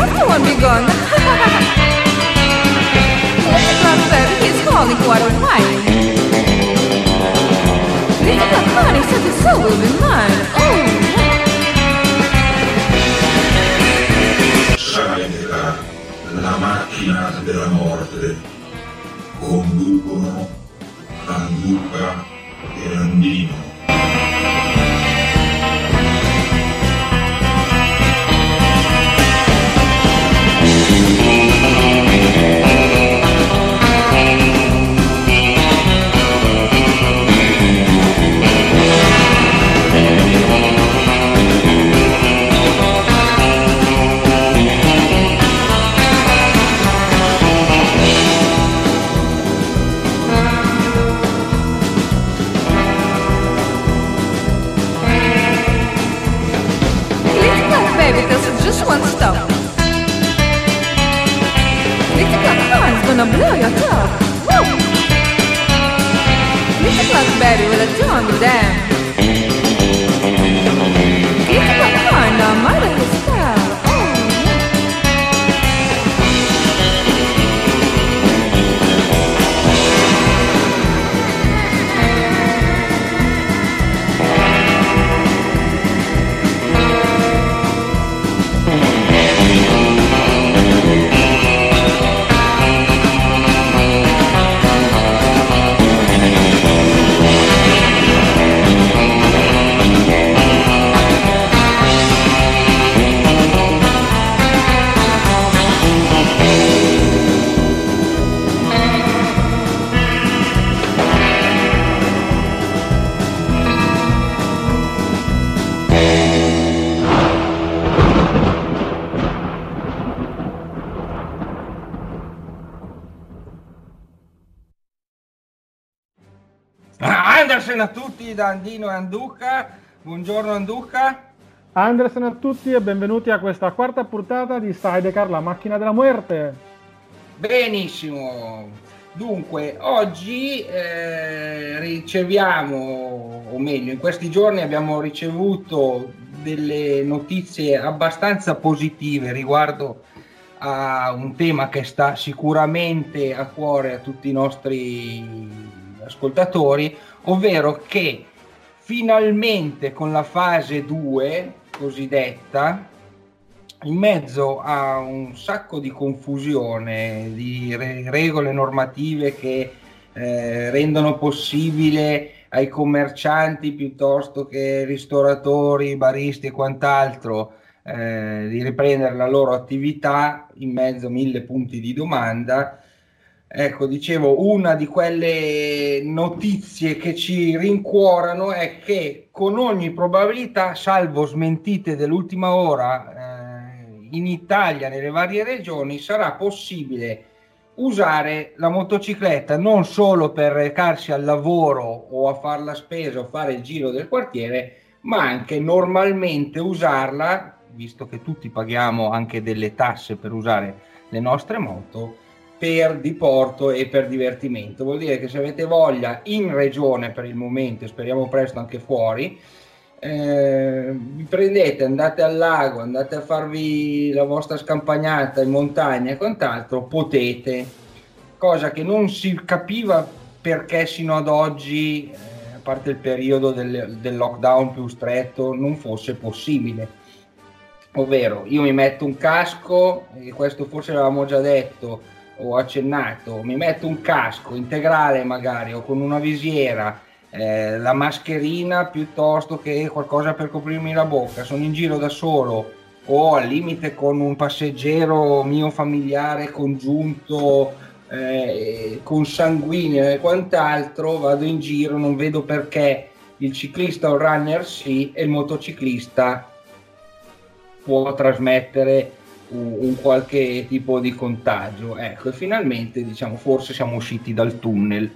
one begun. Little black baby, he's calling quite a while. Little black honey said his soul will be mine. Oh, Saida, la macchina della morte. Conducono Anduca e Andino. gonna blow your top. Woo! Little blackberry with a jungle dam. Little black corn, now mother his spell. Oh, Andersen a tutti da Andino e Anduca. Buongiorno Anduca. Andersen a tutti e benvenuti a questa quarta puntata di Sidecar, la macchina della muerte. Benissimo. Dunque, oggi riceviamo, o meglio, in questi giorni abbiamo ricevuto delle notizie abbastanza positive riguardo a un tema che sta sicuramente a cuore a tutti i nostri ascoltatori, ovvero che finalmente con la fase 2 cosiddetta, in mezzo a un sacco di confusione, di regole normative che rendono possibile ai commercianti piuttosto che ristoratori, baristi e quant'altro di riprendere la loro attività in mezzo a 1000 punti di domanda. Ecco, dicevo, una di quelle notizie che ci rincuorano è che con ogni probabilità, salvo smentite dell'ultima ora, in Italia, nelle varie regioni, sarà possibile usare la motocicletta non solo per recarsi al lavoro o a fare la spesa o fare il giro del quartiere, ma anche normalmente usarla, visto che tutti paghiamo anche delle tasse per usare le nostre moto, per diporto e per divertimento. Vuol dire che se avete voglia in regione per il momento, speriamo presto anche fuori, vi prendete, andate al lago, andate a farvi la vostra scampagnata in montagna e quant'altro, potete, cosa che non si capiva perché sino ad oggi, a parte il periodo del lockdown più stretto, non fosse possibile. Ovvero, io mi metto un casco, e questo forse l'avevamo già detto, ho accennato, mi metto un casco integrale magari o con una visiera, la mascherina piuttosto che qualcosa per coprirmi la bocca, sono in giro da solo o al limite con un passeggero mio familiare congiunto, consanguineo e quant'altro, vado in giro, non vedo perché il ciclista o il runner sì e il motociclista può trasmettere un qualche tipo di contagio. Ecco, e finalmente diciamo forse siamo usciti dal tunnel.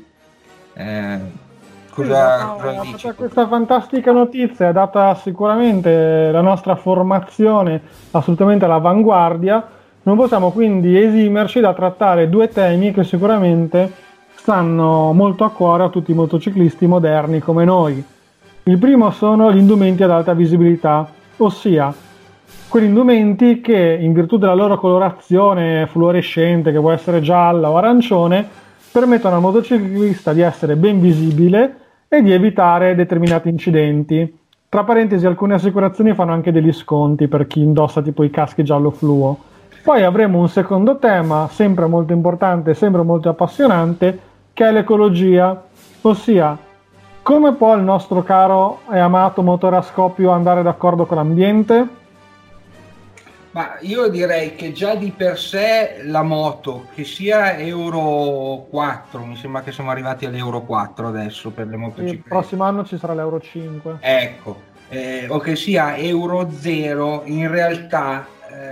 Cosa dici? Questa fantastica notizia è data sicuramente la nostra formazione assolutamente all'avanguardia. Non possiamo quindi esimerci da trattare due temi che sicuramente stanno molto a cuore a tutti i motociclisti moderni come noi. Il primo sono gli indumenti ad alta visibilità, ossia quegli indumenti che in virtù della loro colorazione fluorescente, che può essere gialla o arancione, permettono al motociclista di essere ben visibile e di evitare determinati incidenti. Tra parentesi, alcune assicurazioni fanno anche degli sconti per chi indossa tipo i caschi giallo fluo. Poi avremo un secondo tema, sempre molto importante, sempre molto appassionante, che è l'ecologia, ossia come può il nostro caro e amato motore a scoppio andare d'accordo con l'ambiente? Ma io direi che già di per sé la moto, che sia Euro 4, mi sembra che siamo arrivati all'Euro 4 adesso per le Il motociclette. prossimo anno ci sarà l'Euro 5. Ecco, o che sia Euro 0, in realtà,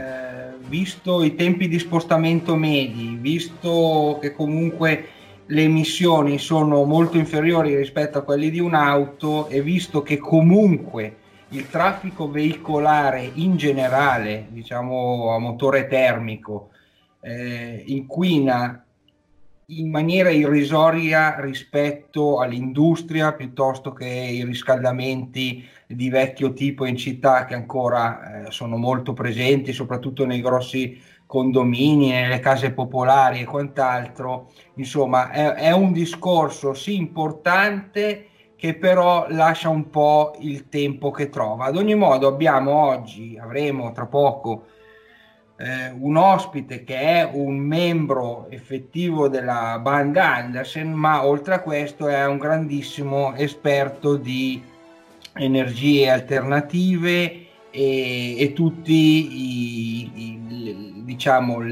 visto i tempi di spostamento medi, visto che comunque le emissioni sono molto inferiori rispetto a quelli di un'auto e visto che comunque il traffico veicolare in generale, diciamo a motore termico, inquina in maniera irrisoria rispetto all'industria piuttosto che i riscaldamenti di vecchio tipo in città che ancora sono molto presenti, soprattutto nei grossi condomini, nelle case popolari e quant'altro. Insomma, è un discorso sì importante, che però lascia un po' il tempo che trova. Ad ogni modo avremo tra poco un ospite che è un membro effettivo della band Andersen, ma oltre a questo è un grandissimo esperto di energie alternative e tutti diciamo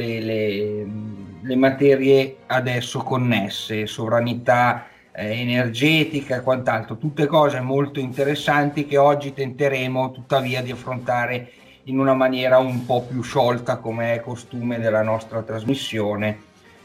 le materie adesso connesse, sovranità energetica e quant'altro, tutte cose molto interessanti che oggi tenteremo tuttavia di affrontare in una maniera un po' più sciolta, come è costume della nostra trasmissione.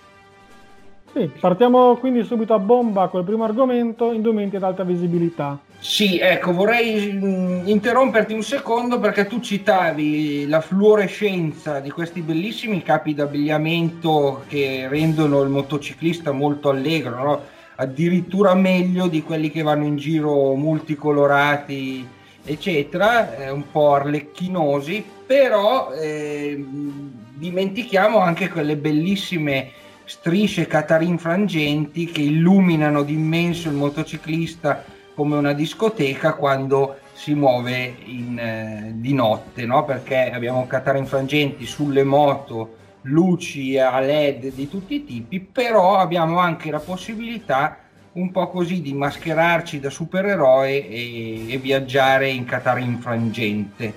Sì, partiamo quindi subito a bomba col primo argomento, indumenti ad alta visibilità. Sì, ecco, vorrei interromperti un secondo perché tu citavi la fluorescenza di questi bellissimi capi d'abbigliamento che rendono il motociclista molto allegro, no? Addirittura meglio di quelli che vanno in giro multicolorati, eccetera, un po' arlecchinosi, però dimentichiamo anche quelle bellissime strisce catarinfrangenti che illuminano d'immenso il motociclista come una discoteca quando si muove di notte, no? Perché abbiamo catarinfrangenti sulle moto, luci a LED di tutti i tipi, però abbiamo anche la possibilità un po' così di mascherarci da supereroe e viaggiare in catarinfrangente.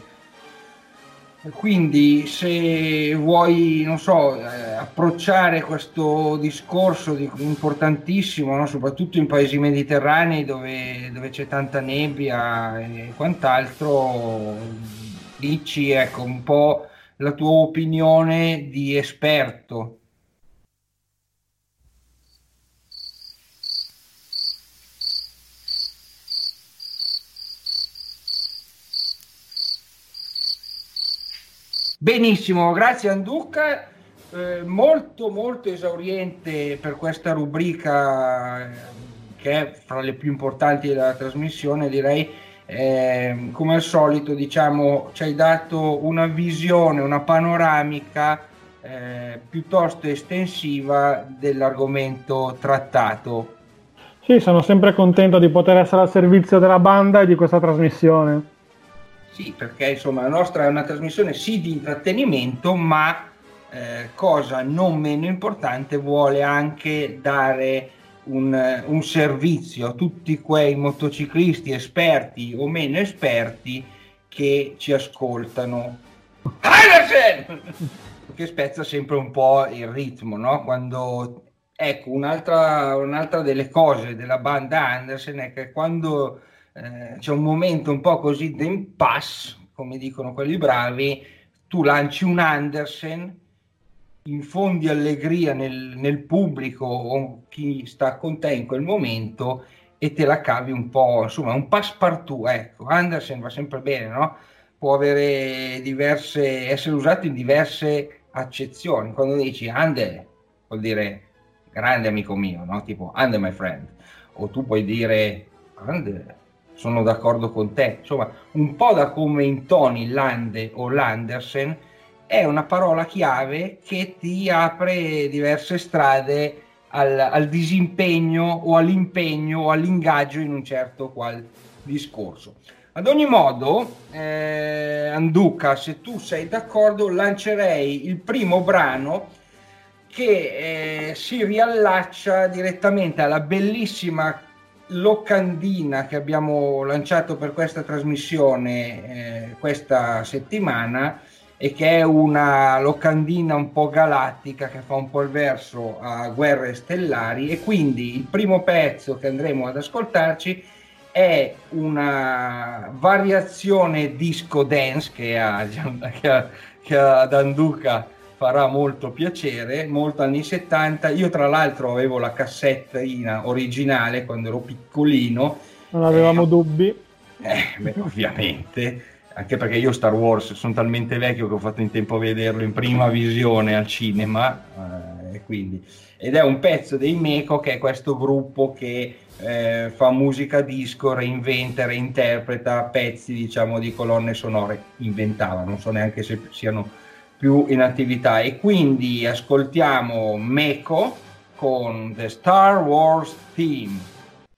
Quindi se vuoi, non so, approcciare questo discorso importantissimo, no? Soprattutto in paesi mediterranei dove c'è tanta nebbia e quant'altro, dici ecco un po' la tua opinione di esperto. Benissimo, grazie Anduca, molto molto esauriente per questa rubrica che è fra le più importanti della trasmissione, direi. Come al solito, diciamo, ci hai dato una visione, una panoramica piuttosto estensiva dell'argomento trattato. Sì, sono sempre contento di poter essere al servizio della banda e di questa trasmissione. Sì, perché insomma la nostra è una trasmissione sì di intrattenimento, ma cosa non meno importante, vuole anche dare un servizio a tutti quei motociclisti esperti o meno esperti che ci ascoltano. Che spezza sempre un po' il ritmo, no? Quando, ecco, un'altra delle cose della banda Andersen è che quando c'è un momento un po' così d'impasse, come dicono quelli bravi, tu lanci un Andersen, infondi allegria nel pubblico o chi sta con te in quel momento e te la cavi un po', insomma, un passepartout, ecco. Andersen va sempre bene, no? Può avere essere usato in diverse accezioni. Quando dici Ande, vuol dire grande amico mio, no? Tipo Ande my friend. O tu puoi dire Ande, sono d'accordo con te. Insomma, un po' da come intoni Lande o Landersen, è una parola chiave che ti apre diverse strade al disimpegno o all'impegno o all'ingaggio in un certo qual discorso. Ad ogni modo, Anduca, se tu sei d'accordo, lancerei il primo brano che si riallaccia direttamente alla bellissima locandina che abbiamo lanciato per questa trasmissione questa settimana, e che è una locandina un po' galattica che fa un po' il verso a Guerre Stellari, e quindi il primo pezzo che andremo ad ascoltarci è una variazione disco dance che ad Anduca farà molto piacere, molto anni 70. Io tra l'altro avevo la cassettina originale quando ero piccolino. Non avevamo dubbi. Ovviamente, anche perché io Star Wars sono talmente vecchio che ho fatto in tempo a vederlo in prima visione al cinema, ed è un pezzo dei Meco, che è questo gruppo che fa musica disco, reinventa, reinterpreta pezzi, diciamo, di colonne sonore. Inventava, non so neanche se siano più in attività, e quindi ascoltiamo Meco con The Star Wars Theme.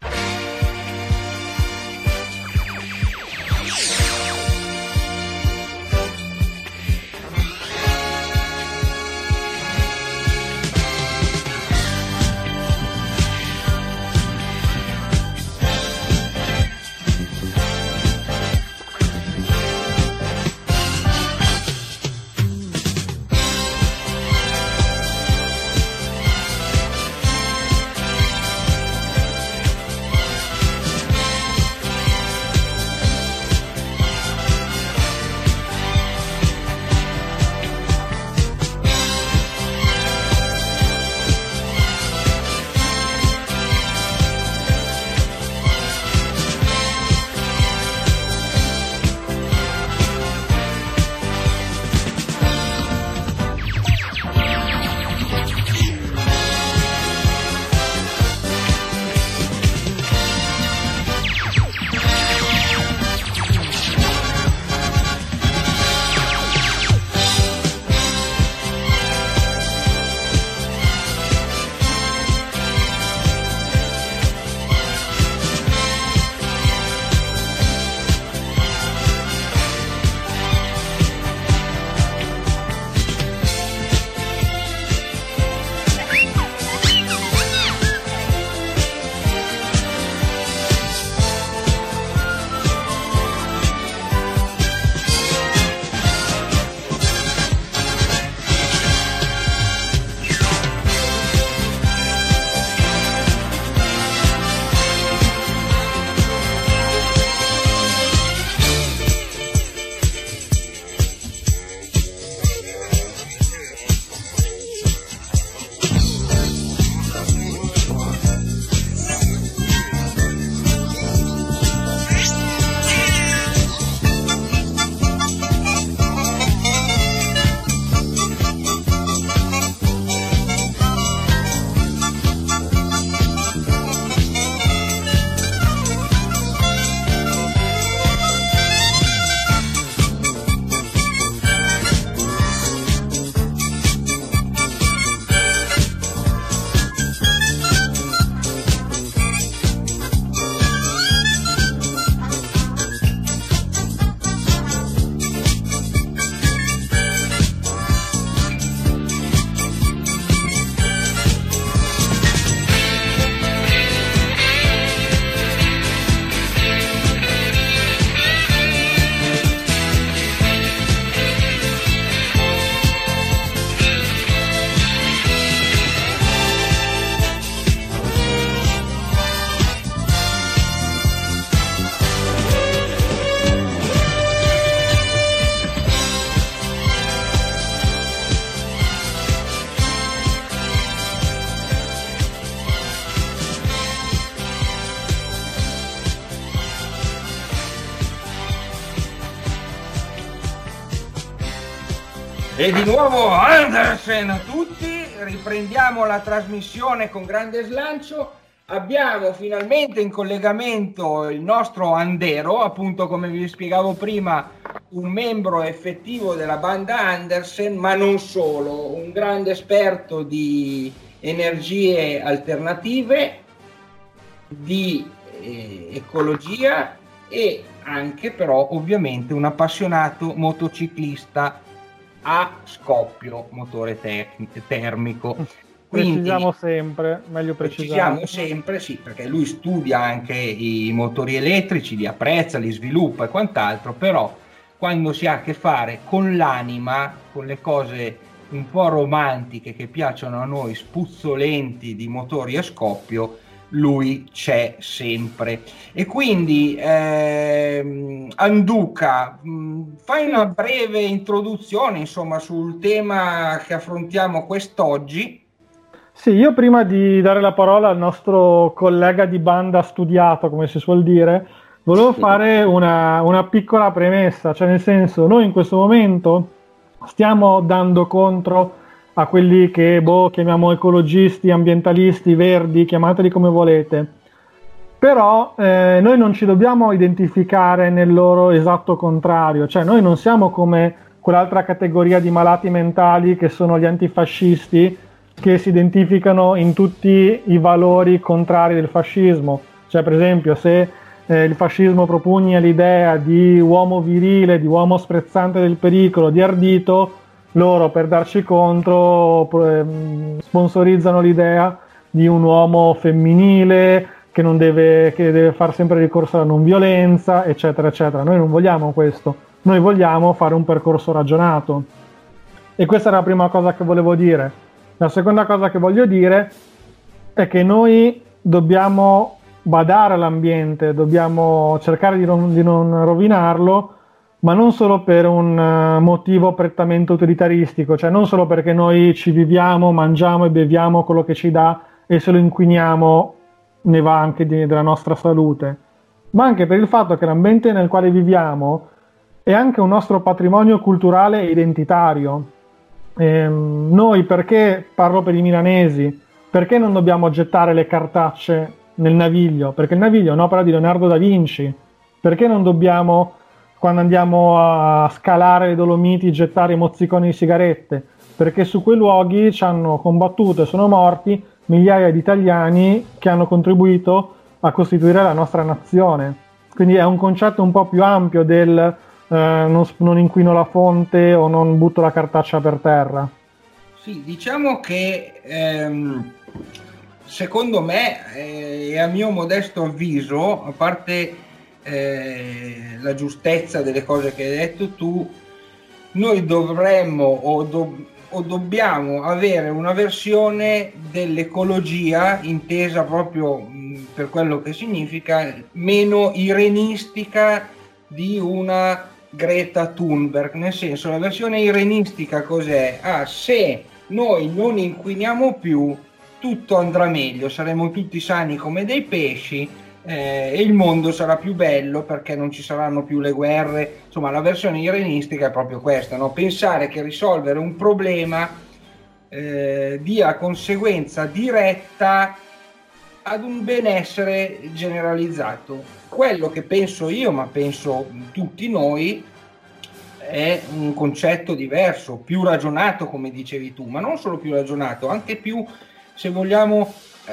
E di nuovo Andersen a tutti, riprendiamo la trasmissione con grande slancio Abbiamo finalmente in collegamento il nostro Andero, appunto come vi spiegavo prima, un membro effettivo della banda Andersen, ma non solo, un grande esperto di energie alternative, di ecologia e anche però ovviamente un appassionato motociclista a scoppio motore termico. Quindi, precisiamo sempre, meglio precisare. Precisiamo sempre, sì, perché lui studia anche i motori elettrici, li apprezza, li sviluppa e quant'altro, però quando si ha a che fare con l'anima, con le cose un po' romantiche che piacciono a noi, spuzzolenti di motori a scoppio, lui c'è sempre. E quindi Anduca, fai una breve introduzione insomma sul tema che affrontiamo quest'oggi. Sì, io prima di dare la parola al nostro collega di banda studiato, come si suol dire, volevo fare una piccola premessa, cioè nel senso, noi in questo momento stiamo dando contro a quelli che chiamiamo ecologisti, ambientalisti, verdi, chiamateli come volete, però noi non ci dobbiamo identificare nel loro esatto contrario, cioè noi non siamo come quell'altra categoria di malati mentali che sono gli antifascisti, che si identificano in tutti i valori contrari del fascismo. Cioè, per esempio, se il fascismo propugna l'idea di uomo virile, di uomo sprezzante del pericolo, di ardito, loro per darci contro sponsorizzano l'idea di un uomo femminile che deve fare sempre ricorso alla non violenza, eccetera, eccetera. Noi non vogliamo questo, noi vogliamo fare un percorso ragionato. E questa è la prima cosa che volevo dire. La seconda cosa che voglio dire è che noi dobbiamo badare all'ambiente, dobbiamo cercare di non rovinarlo, ma non solo per un motivo prettamente utilitaristico, cioè non solo perché noi ci viviamo, mangiamo e beviamo quello che ci dà e se lo inquiniamo ne va anche della nostra salute, ma anche per il fatto che l'ambiente nel quale viviamo è anche un nostro patrimonio culturale e identitario. Noi, perché, parlo per i milanesi, perché non dobbiamo gettare le cartacce nel Naviglio? Perché il Naviglio è un'opera di Leonardo da Vinci. Perché non dobbiamo, quando andiamo a scalare le Dolomiti, gettare i mozziconi di sigarette? Perché su quei luoghi ci hanno combattuto e sono morti migliaia di italiani che hanno contribuito a costituire la nostra nazione. Quindi è un concetto un po' più ampio del non inquino la fonte o non butto la cartaccia per terra. Sì, diciamo che secondo me e a mio modesto avviso, a parte la giustezza delle cose che hai detto tu, noi dovremmo o dobbiamo avere una versione dell'ecologia intesa proprio per quello che significa, meno irenistica di una Greta Thunberg, nel senso, la versione irenistica cos'è? Se noi non inquiniamo più, tutto andrà meglio, saremo tutti sani come dei pesci e il mondo sarà più bello perché non ci saranno più le guerre. Insomma, la versione irenistica è proprio questa, no? Pensare che risolvere un problema dia conseguenza diretta ad un benessere generalizzato. Quello che penso io, ma penso tutti noi, è un concetto diverso, più ragionato, come dicevi tu, ma non solo più ragionato, anche più, se vogliamo,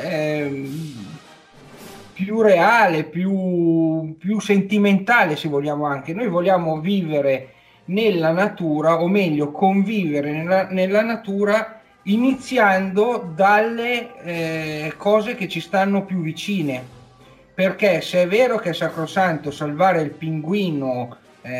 più reale, più sentimentale, se vogliamo anche. Noi vogliamo vivere nella natura, o meglio, convivere nella natura, iniziando dalle cose che ci stanno più vicine. Perché se è vero che è sacrosanto salvare il pinguino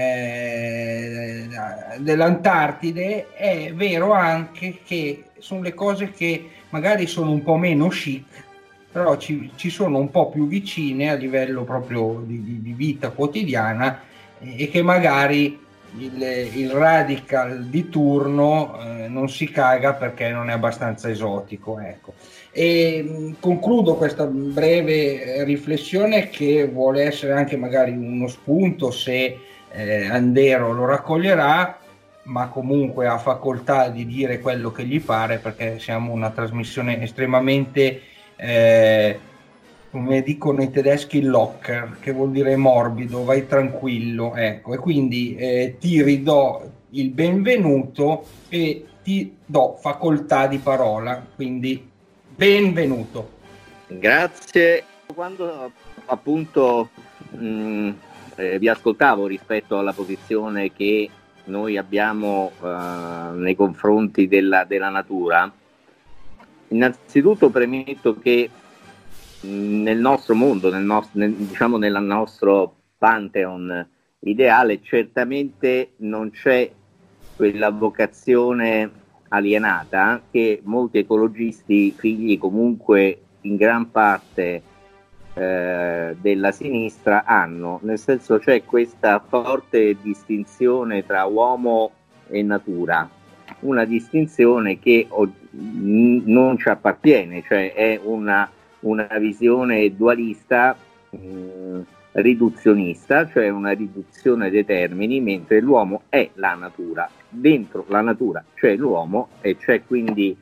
dell'Antartide, è vero anche che sono le cose che magari sono un po' meno chic, però ci sono un po' più vicine a livello proprio di vita quotidiana e che magari il radical di turno non si caga perché non è abbastanza esotico, ecco. E concludo questa breve riflessione, che vuole essere anche magari uno spunto se Andero lo raccoglierà, ma comunque ha facoltà di dire quello che gli pare, perché siamo una trasmissione estremamente come dicono i tedeschi, locker, che vuol dire morbido, vai tranquillo, ecco, e quindi ti ridò il benvenuto e ti do facoltà di parola, quindi benvenuto. Grazie. Quando appunto vi ascoltavo rispetto alla posizione che noi abbiamo nei confronti della natura, innanzitutto premetto che nel nostro mondo, diciamo nel nostro pantheon ideale, certamente non c'è quella vocazione alienata che molti ecologisti, figli comunque in gran parte della sinistra, hanno, nel senso c'è questa forte distinzione tra uomo e natura, una distinzione che non ci appartiene, cioè è una visione dualista, riduzionista, cioè una riduzione dei termini, mentre l'uomo è la natura, dentro la natura c'è l'uomo e c'è quindi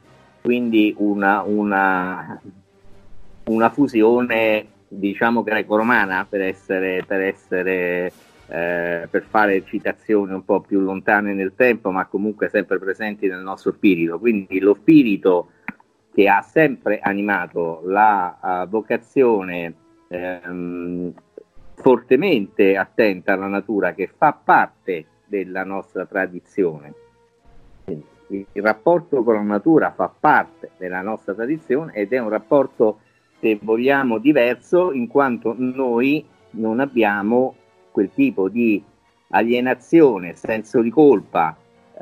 una fusione, diciamo, greco-romana, per fare citazioni un po' più lontane nel tempo, ma comunque sempre presenti nel nostro spirito. Quindi lo spirito che ha sempre animato la vocazione fortemente attenta alla natura, che fa parte della nostra tradizione. Il rapporto con la natura fa parte della nostra tradizione ed è un rapporto, se vogliamo, diverso, in quanto noi non abbiamo quel tipo di alienazione, senso di colpa,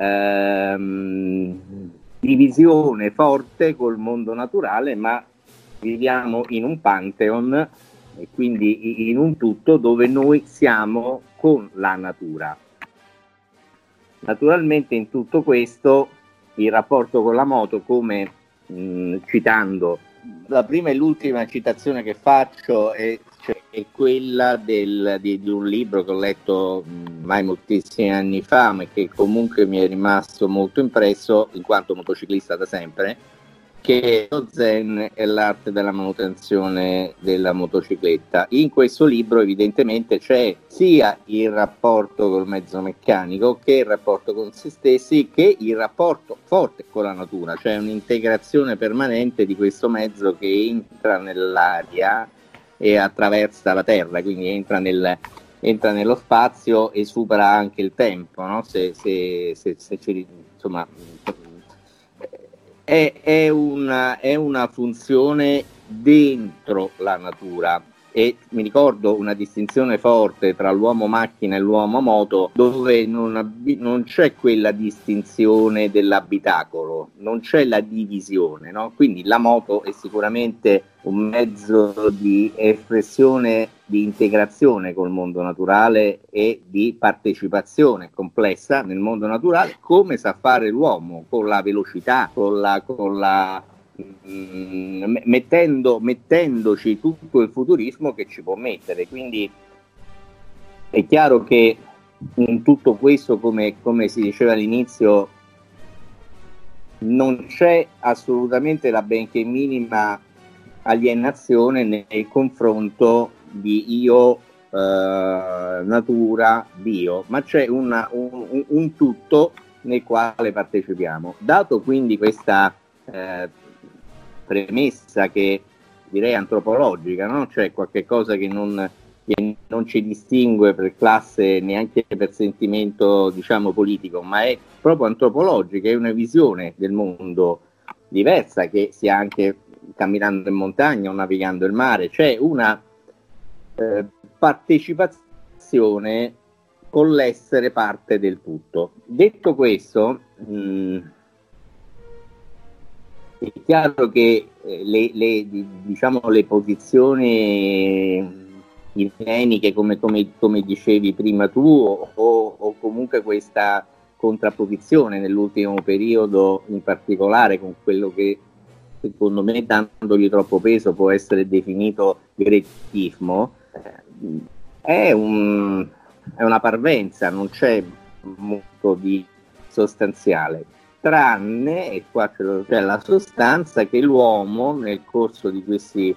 divisione forte col mondo naturale, ma viviamo in un pantheon e quindi in un tutto dove noi siamo con la natura. Naturalmente in tutto questo il rapporto con la moto, come citando la prima e l'ultima citazione che faccio, è quella di un libro che ho letto ormai moltissimi anni fa, ma che comunque mi è rimasto molto impresso in quanto motociclista da sempre, che è Lo Zen e l'arte della manutenzione della motocicletta. In questo libro evidentemente c'è sia il rapporto col mezzo meccanico che il rapporto con se stessi, che il rapporto forte con la natura, cioè un'integrazione permanente di questo mezzo che entra nell'aria e attraversa la terra, quindi entra nello spazio e supera anche il tempo, no? Insomma, è una funzione dentro la natura. E mi ricordo una distinzione forte tra l'uomo macchina e l'uomo moto, dove non c'è quella distinzione dell'abitacolo, non c'è la divisione, no? Quindi la moto è sicuramente un mezzo di espressione, di integrazione col mondo naturale e di partecipazione complessa nel mondo naturale, come sa fare l'uomo, con la velocità, mettendoci tutto il futurismo che ci può mettere. Quindi è chiaro che in tutto questo, come si diceva all'inizio, non c'è assolutamente la benché minima alienazione nel confronto di io, natura, Dio, ma c'è un tutto nel quale partecipiamo. Dato quindi questa premessa, che direi antropologica, no? Cioè qualche cosa che non ci distingue per classe, neanche per sentimento, diciamo, politico, ma è proprio antropologica, è una visione del mondo diversa, che sia anche camminando in montagna o navigando il mare. C'è una partecipazione con l'essere parte del tutto. Detto questo, è chiaro che le posizioni igieniche, come dicevi prima tu, o comunque questa contrapposizione nell'ultimo periodo, in particolare con quello che secondo me, dandogli troppo peso, può essere definito gretismo, è una parvenza, non c'è molto di sostanziale, tranne, e qua c'è la sostanza, che l'uomo nel corso di questi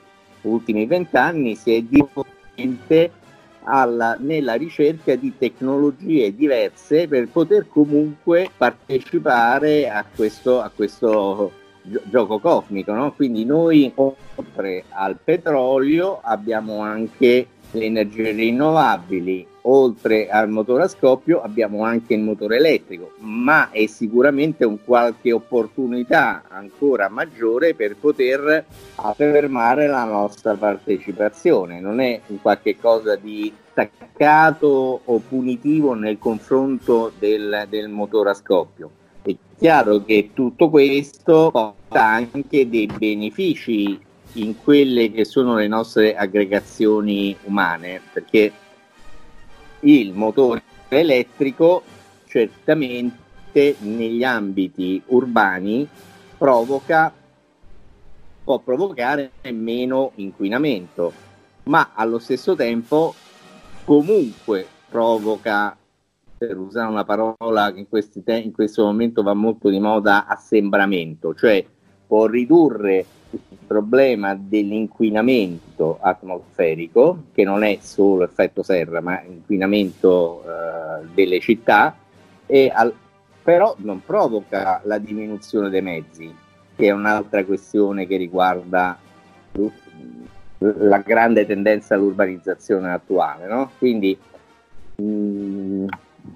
ultimi 20 anni si è direttamente nella ricerca di tecnologie diverse per poter comunque partecipare a questo gioco cosmico, no? Quindi noi, oltre al petrolio, abbiamo anche le energie rinnovabili, oltre al motore a scoppio abbiamo anche il motore elettrico, ma è sicuramente qualche opportunità ancora maggiore per poter affermare la nostra partecipazione. Non è un qualche cosa di staccato o punitivo nel confronto del motore a scoppio. È chiaro che tutto questo porta anche dei benefici in quelle che sono le nostre aggregazioni umane, perché il motore elettrico certamente negli ambiti urbani può provocare meno inquinamento, ma allo stesso tempo comunque provoca, per usare una parola che in questo momento va molto di moda, assembramento, cioè può ridurre il problema dell'inquinamento atmosferico, che non è solo effetto serra, ma inquinamento delle città, però non provoca la diminuzione dei mezzi, che è un'altra questione che riguarda la grande tendenza all'urbanizzazione attuale, no? Quindi in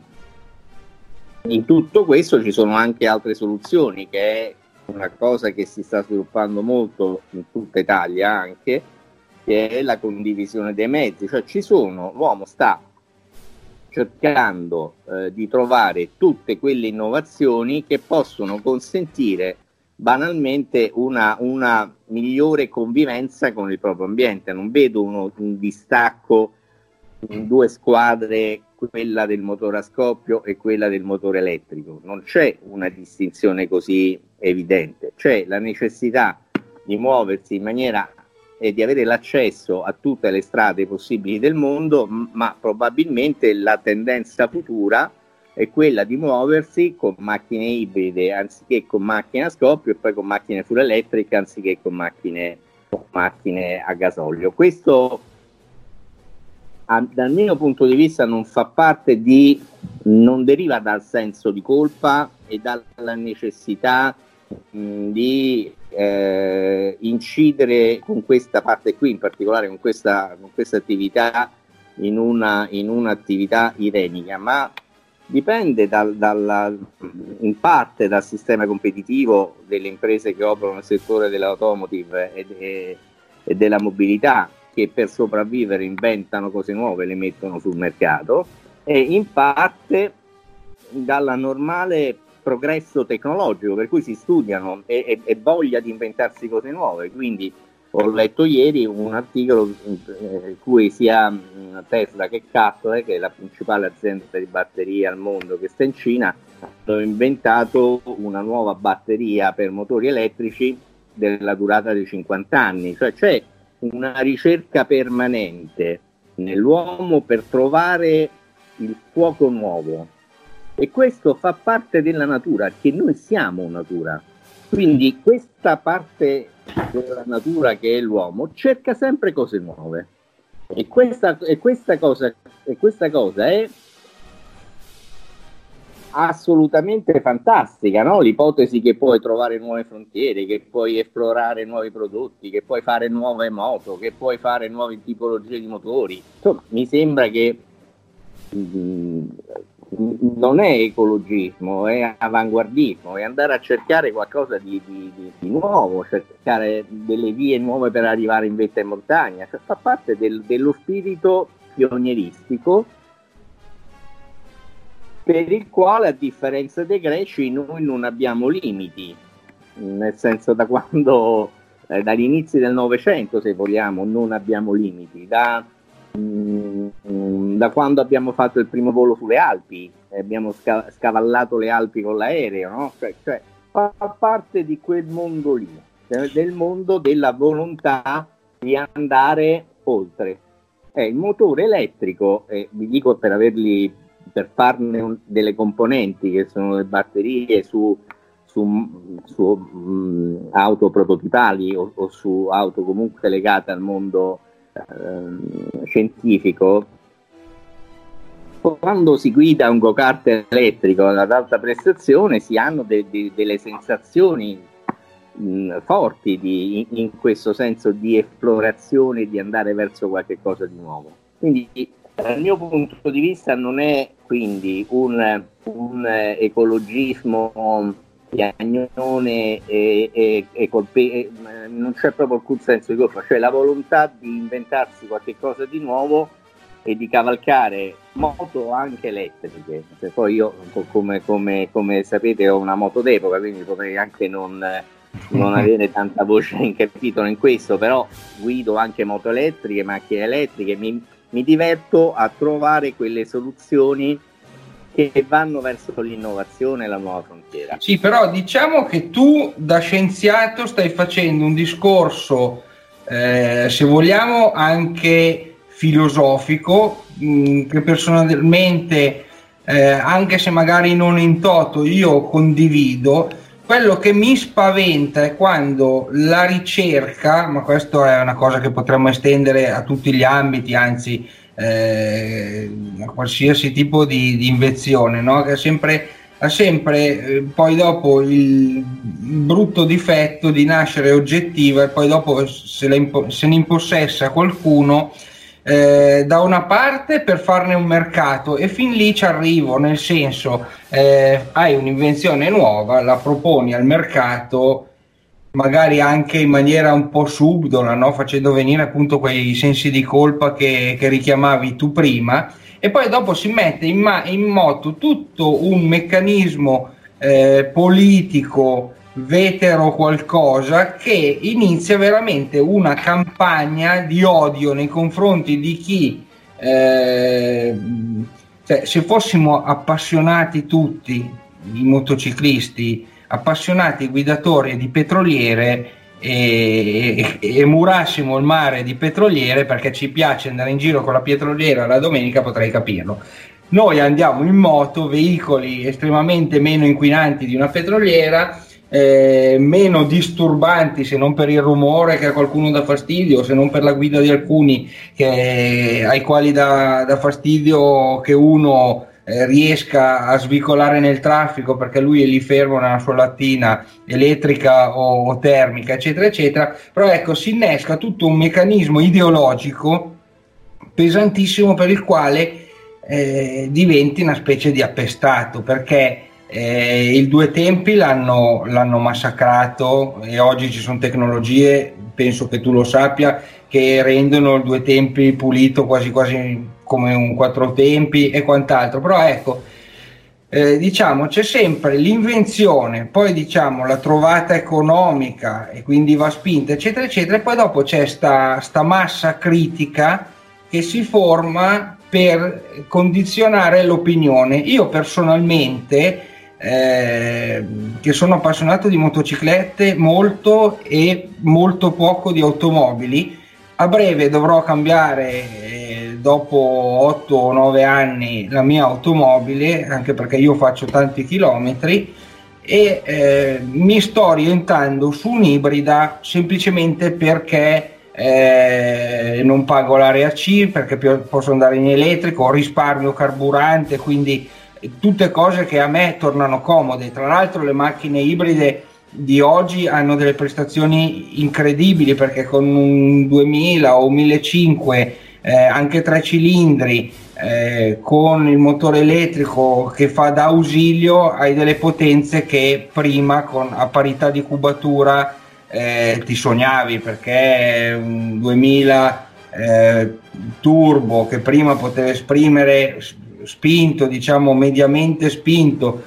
tutto questo ci sono anche altre soluzioni, che è una cosa che si sta sviluppando molto in tutta Italia anche, che è la condivisione dei mezzi. Cioè l'uomo sta cercando di trovare tutte quelle innovazioni che possono consentire banalmente una migliore convivenza con il proprio ambiente. Non vedo un distacco in due squadre, quella del motore a scoppio e quella del motore elettrico. Non c'è una distinzione così evidente, c'è la necessità di muoversi in maniera e di avere l'accesso a tutte le strade possibili del mondo, ma probabilmente la tendenza futura è quella di muoversi con macchine ibride anziché con macchine a scoppio, e poi con macchine full elettriche anziché con macchine a gasolio. Questo dal mio punto di vista non deriva dal senso di colpa e dalla necessità di incidere con questa parte qui, in particolare con questa attività in un'attività irenica, ma dipende in parte dal sistema competitivo delle imprese che operano nel settore dell'automotive e della mobilità, che per sopravvivere inventano cose nuove e le mettono sul mercato, e in parte dalla normale progresso tecnologico, per cui si studiano e voglia di inventarsi cose nuove. Quindi ho letto ieri un articolo in cui sia Tesla che Caterpillar, che è la principale azienda di batterie al mondo che sta in Cina, hanno inventato una nuova batteria per motori elettrici della durata di 50 anni. Cioè c'è una ricerca permanente nell'uomo per trovare il fuoco nuovo, e questo fa parte della natura, che noi siamo natura. Quindi questa parte della natura che è l'uomo cerca sempre cose nuove, e questa cosa è assolutamente fantastica, no? L'ipotesi che puoi trovare nuove frontiere, che puoi esplorare nuovi prodotti, che puoi fare nuove moto, che puoi fare nuove tipologie di motori. Insomma, mi sembra che non è ecologismo, è avanguardismo, è andare a cercare qualcosa di nuovo, cercare delle vie nuove per arrivare in vetta in montagna. Cioè, fa parte dello spirito pionieristico, per il quale, a differenza dei greci, noi non abbiamo limiti, nel senso dall'inizio del Novecento, se vogliamo, non abbiamo limiti. Da quando abbiamo fatto il primo volo sulle Alpi, abbiamo scavallato le Alpi con l'aereo, no? Cioè fa parte di quel mondo lì, del mondo della volontà di andare oltre. Il motore elettrico, vi dico per farne delle componenti che sono le batterie su auto prototipali o su auto comunque legate al mondo scientifico, quando si guida un go-kart elettrico ad alta prestazione si hanno delle sensazioni forti in questo senso di esplorazione, di andare verso qualche cosa di nuovo. Quindi dal mio punto di vista non è quindi un ecologismo piagnone non c'è proprio alcun senso di colpa, cioè la volontà di inventarsi qualche cosa di nuovo e di cavalcare moto anche elettriche. Se poi io come sapete ho una moto d'epoca, quindi potrei anche non avere tanta voce in capitolo in questo, però guido anche moto elettriche, macchine elettriche, mi diverto a trovare quelle soluzioni che vanno verso l'innovazione e la nuova frontiera. Sì, però diciamo che tu da scienziato stai facendo un discorso, se vogliamo, anche filosofico, che personalmente, anche se magari non in toto, io condivido. Quello che mi spaventa è quando la ricerca, ma questo è una cosa che potremmo estendere a tutti gli ambiti, anzi a qualsiasi tipo di invenzione, no? Che ha sempre poi dopo il brutto difetto di nascere oggettiva e poi dopo se ne impossessa qualcuno da una parte per farne un mercato, e fin lì ci arrivo, nel senso hai un'invenzione nuova, la proponi al mercato magari anche in maniera un po' subdola, no? Facendo venire appunto quei sensi di colpa che richiamavi tu prima, e poi dopo si mette in moto tutto un meccanismo politico, vetero qualcosa, che inizia veramente una campagna di odio nei confronti di chi cioè, se fossimo appassionati tutti i motociclisti, appassionati guidatori di petroliere, e murassimo il mare di petroliere perché ci piace andare in giro con la petroliera la domenica, potrei capirlo. Noi andiamo in moto, veicoli estremamente meno inquinanti di una petroliera, meno disturbanti, se non per il rumore che a qualcuno dà fastidio, se non per la guida di alcuni ai quali dà fastidio che uno riesca a svicolare nel traffico perché lui è lì fermo nella sua lattina elettrica o termica, eccetera eccetera. Però ecco, si innesca tutto un meccanismo ideologico pesantissimo per il quale diventi una specie di appestato, perché il due tempi l'hanno massacrato, e oggi ci sono tecnologie, penso che tu lo sappia, che rendono il due tempi pulito quasi come un quattro tempi e quant'altro. Però ecco, diciamo c'è sempre l'invenzione, poi diciamo la trovata economica, e quindi va spinta, eccetera eccetera, e poi dopo c'è sta massa critica che si forma per condizionare l'opinione. Io personalmente, che sono appassionato di motociclette molto e molto poco di automobili, a breve dovrò cambiare, dopo 8 o 9 anni, la mia automobile, anche perché io faccio tanti chilometri, e mi sto orientando su un'ibrida semplicemente perché non pago l'area C, perché posso andare in elettrico, risparmio carburante, quindi tutte cose che a me tornano comode. Tra l'altro le macchine ibride di oggi hanno delle prestazioni incredibili, perché con un 2000 o un 1500 anche 3 cilindri, con il motore elettrico che fa da ausilio, hai delle potenze che prima a parità di cubatura ti sognavi, perché un 2000 turbo che prima poteva esprimere spinto, diciamo mediamente spinto,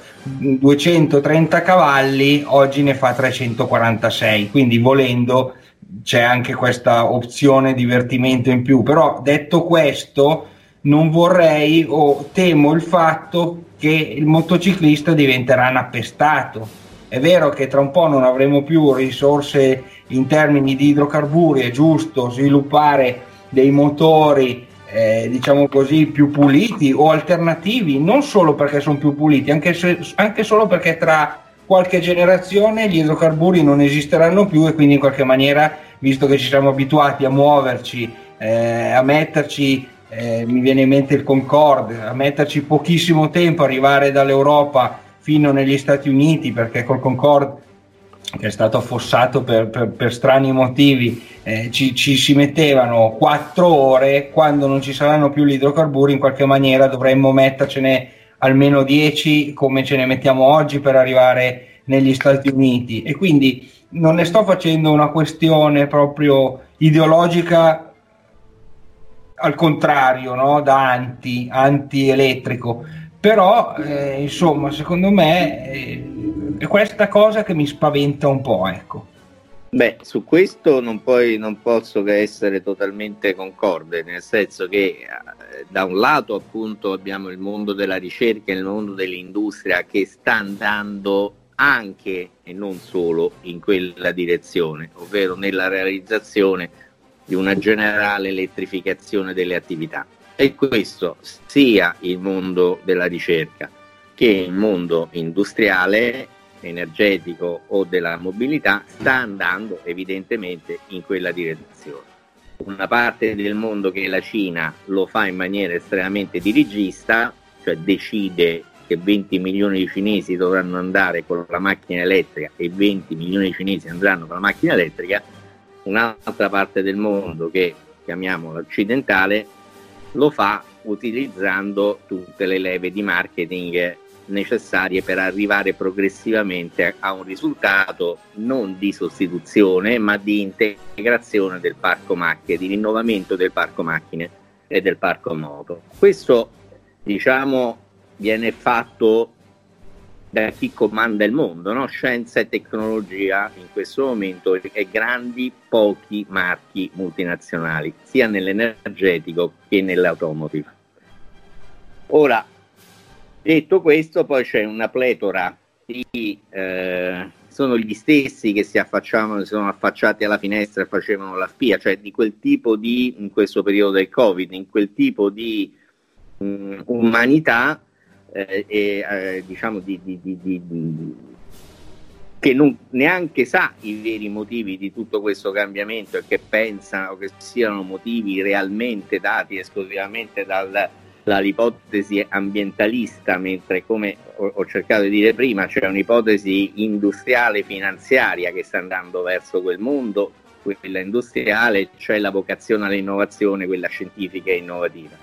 230 cavalli, oggi ne fa 346, quindi volendo c'è anche questa opzione divertimento in più. Però detto questo, non vorrei o temo il fatto che il motociclista diventerà un appestato. È vero che tra un po' non avremo più risorse in termini di idrocarburi, è giusto sviluppare dei motori diciamo così più puliti o alternativi, non solo perché sono più puliti, anche solo perché tra qualche generazione gli idrocarburi non esisteranno più, e quindi in qualche maniera, visto che ci siamo abituati a muoverci, a metterci, mi viene in mente il Concorde, a metterci pochissimo tempo, arrivare dall'Europa fino negli Stati Uniti, perché col Concorde, che è stato affossato per strani motivi, ci si mettevano 4 ore. Quando non ci saranno più gli idrocarburi, in qualche maniera dovremmo mettercene almeno 10, come ce ne mettiamo oggi per arrivare negli Stati Uniti. E quindi non ne sto facendo una questione proprio ideologica, al contrario, no? Da anti-elettrico, però insomma, secondo me è questa cosa che mi spaventa un po', ecco. Beh, su questo non posso che essere totalmente concorde, nel senso che da un lato appunto abbiamo il mondo della ricerca e il mondo dell'industria che sta andando anche e non solo in quella direzione, ovvero nella realizzazione di una generale elettrificazione delle attività. E questo sia il mondo della ricerca che il mondo industriale, energetico o della mobilità sta andando evidentemente in quella direzione. Una parte del mondo, che è la Cina, lo fa in maniera estremamente dirigista, cioè decide che 20 milioni di cinesi dovranno andare con la macchina elettrica e 20 milioni di cinesi andranno con la macchina elettrica. Un'altra parte del mondo, che chiamiamola occidentale, lo fa utilizzando tutte le leve di marketing necessarie per arrivare progressivamente a un risultato non di sostituzione ma di integrazione del parco macchine, di rinnovamento del parco macchine e del parco moto. Questo, diciamo, viene fatto da chi comanda il mondo, no? Scienza e tecnologia in questo momento, e grandi pochi marchi multinazionali, sia nell'energetico che nell'automotive. Ora, detto questo, poi c'è una pletora di sono gli stessi che si sono affacciati alla finestra e facevano la spia, cioè di quel tipo di, in questo periodo del Covid, in quel tipo di umanità diciamo che non neanche sa i veri motivi di tutto questo cambiamento, e che pensano che siano motivi realmente dati esclusivamente dall'ipotesi ambientalista, mentre, come ho cercato di dire prima, c'è un'ipotesi industriale finanziaria che sta andando verso quel mondo. Quella industriale, c'è la vocazione all'innovazione, quella scientifica e innovativa.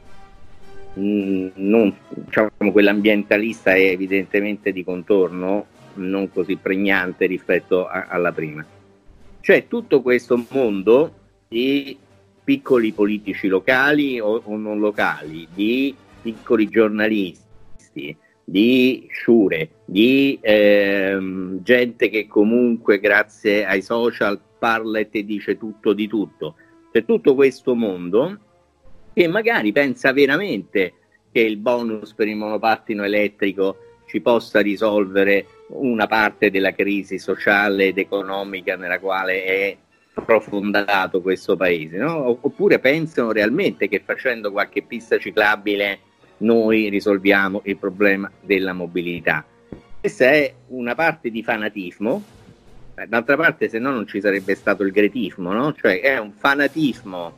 Non, diciamo, quell'ambientalista è evidentemente di contorno, non così pregnante rispetto alla prima. C'è tutto questo mondo di piccoli politici locali o non locali, di piccoli giornalisti, di sciure, di gente che comunque grazie ai social parla e ti dice tutto di tutto. C'è tutto questo mondo che magari pensa veramente che il bonus per il monopattino elettrico ci possa risolvere una parte della crisi sociale ed economica nella quale è profondato questo paese, no? Oppure pensano realmente che facendo qualche pista ciclabile noi risolviamo il problema della mobilità. Questa è una parte di fanatismo. D'altra parte, se no non ci sarebbe stato il gretismo, no? Cioè è un fanatismo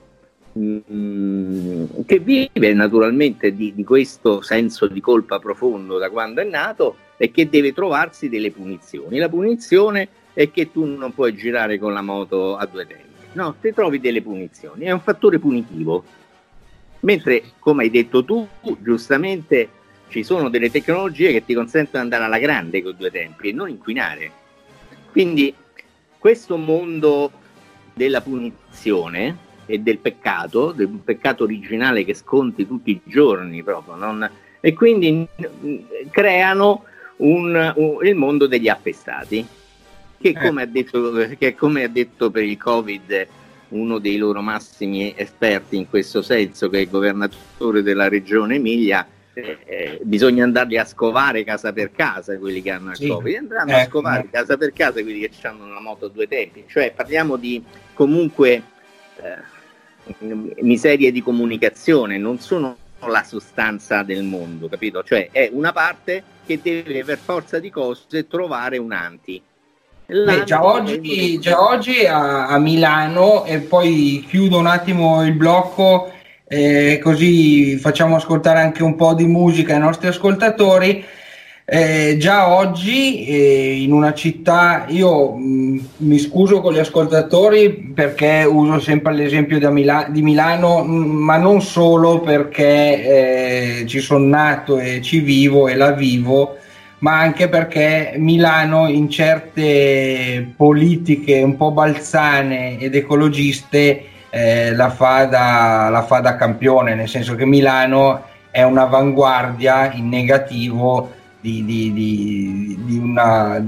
che vive naturalmente di questo senso di colpa profondo da quando è nato, e che deve trovarsi delle punizioni. La punizione è che tu non puoi girare con la moto a due tempi, no, ti trovi delle punizioni, è un fattore punitivo. Mentre, come hai detto tu, giustamente, ci sono delle tecnologie che ti consentono di andare alla grande con due tempi e non inquinare. Quindi questo mondo della punizione e del peccato originale che sconti tutti i giorni proprio, e quindi creano il mondo degli appestati, che come ha detto per il Covid uno dei loro massimi esperti in questo senso, che è il governatore della regione Emilia, bisogna andarli a scovare casa per casa quelli che hanno il Covid, andranno a scovare casa per casa quelli che hanno una moto a due tempi. Cioè parliamo di comunque miserie di comunicazione, non sono la sostanza del mondo, capito? Cioè è una parte che deve per forza di cose trovare un anti. Già oggi a Milano, e poi chiudo un attimo il blocco, così facciamo ascoltare anche un po' di musica ai nostri ascoltatori. Già oggi in una città, io mi scuso con gli ascoltatori perché uso sempre l'esempio di Milano, ma non solo perché ci sono nato e ci vivo e la vivo, ma anche perché Milano in certe politiche un po' balzane ed ecologiste la fa da campione, nel senso che Milano è un'avanguardia in negativo di una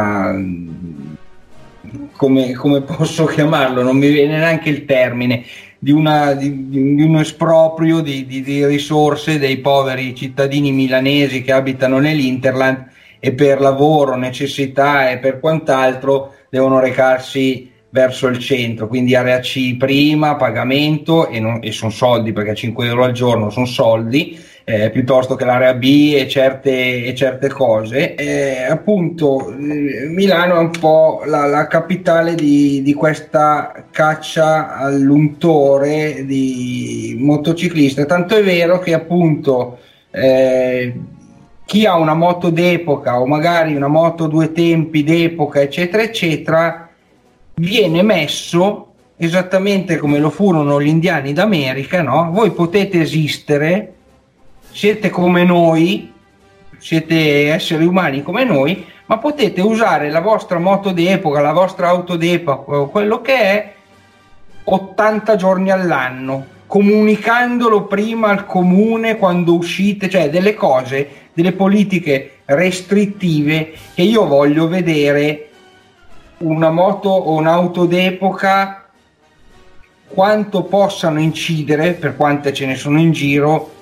come posso chiamarlo, non mi viene neanche il termine, di un esproprio di risorse dei poveri cittadini milanesi che abitano nell'Interland e per lavoro, necessità e per quant'altro devono recarsi verso il centro, quindi area C prima, pagamento e sono soldi, perché 5 euro al giorno sono soldi, piuttosto che l'area B e certe cose. Appunto Milano è un po' la capitale di questa caccia all'untore di motociclista, tanto è vero che appunto chi ha una moto d'epoca o magari una moto due tempi d'epoca eccetera eccetera viene messo esattamente come lo furono gli indiani d'America, no? Voi potete esistere, siete come noi, siete esseri umani come noi, ma potete usare la vostra moto d'epoca, la vostra auto d'epoca, quello che è 80 giorni all'anno, comunicandolo prima al comune quando uscite, cioè delle cose, delle politiche restrittive che io voglio vedere. Una moto o un'auto d'epoca quanto possano incidere, per quante ce ne sono in giro,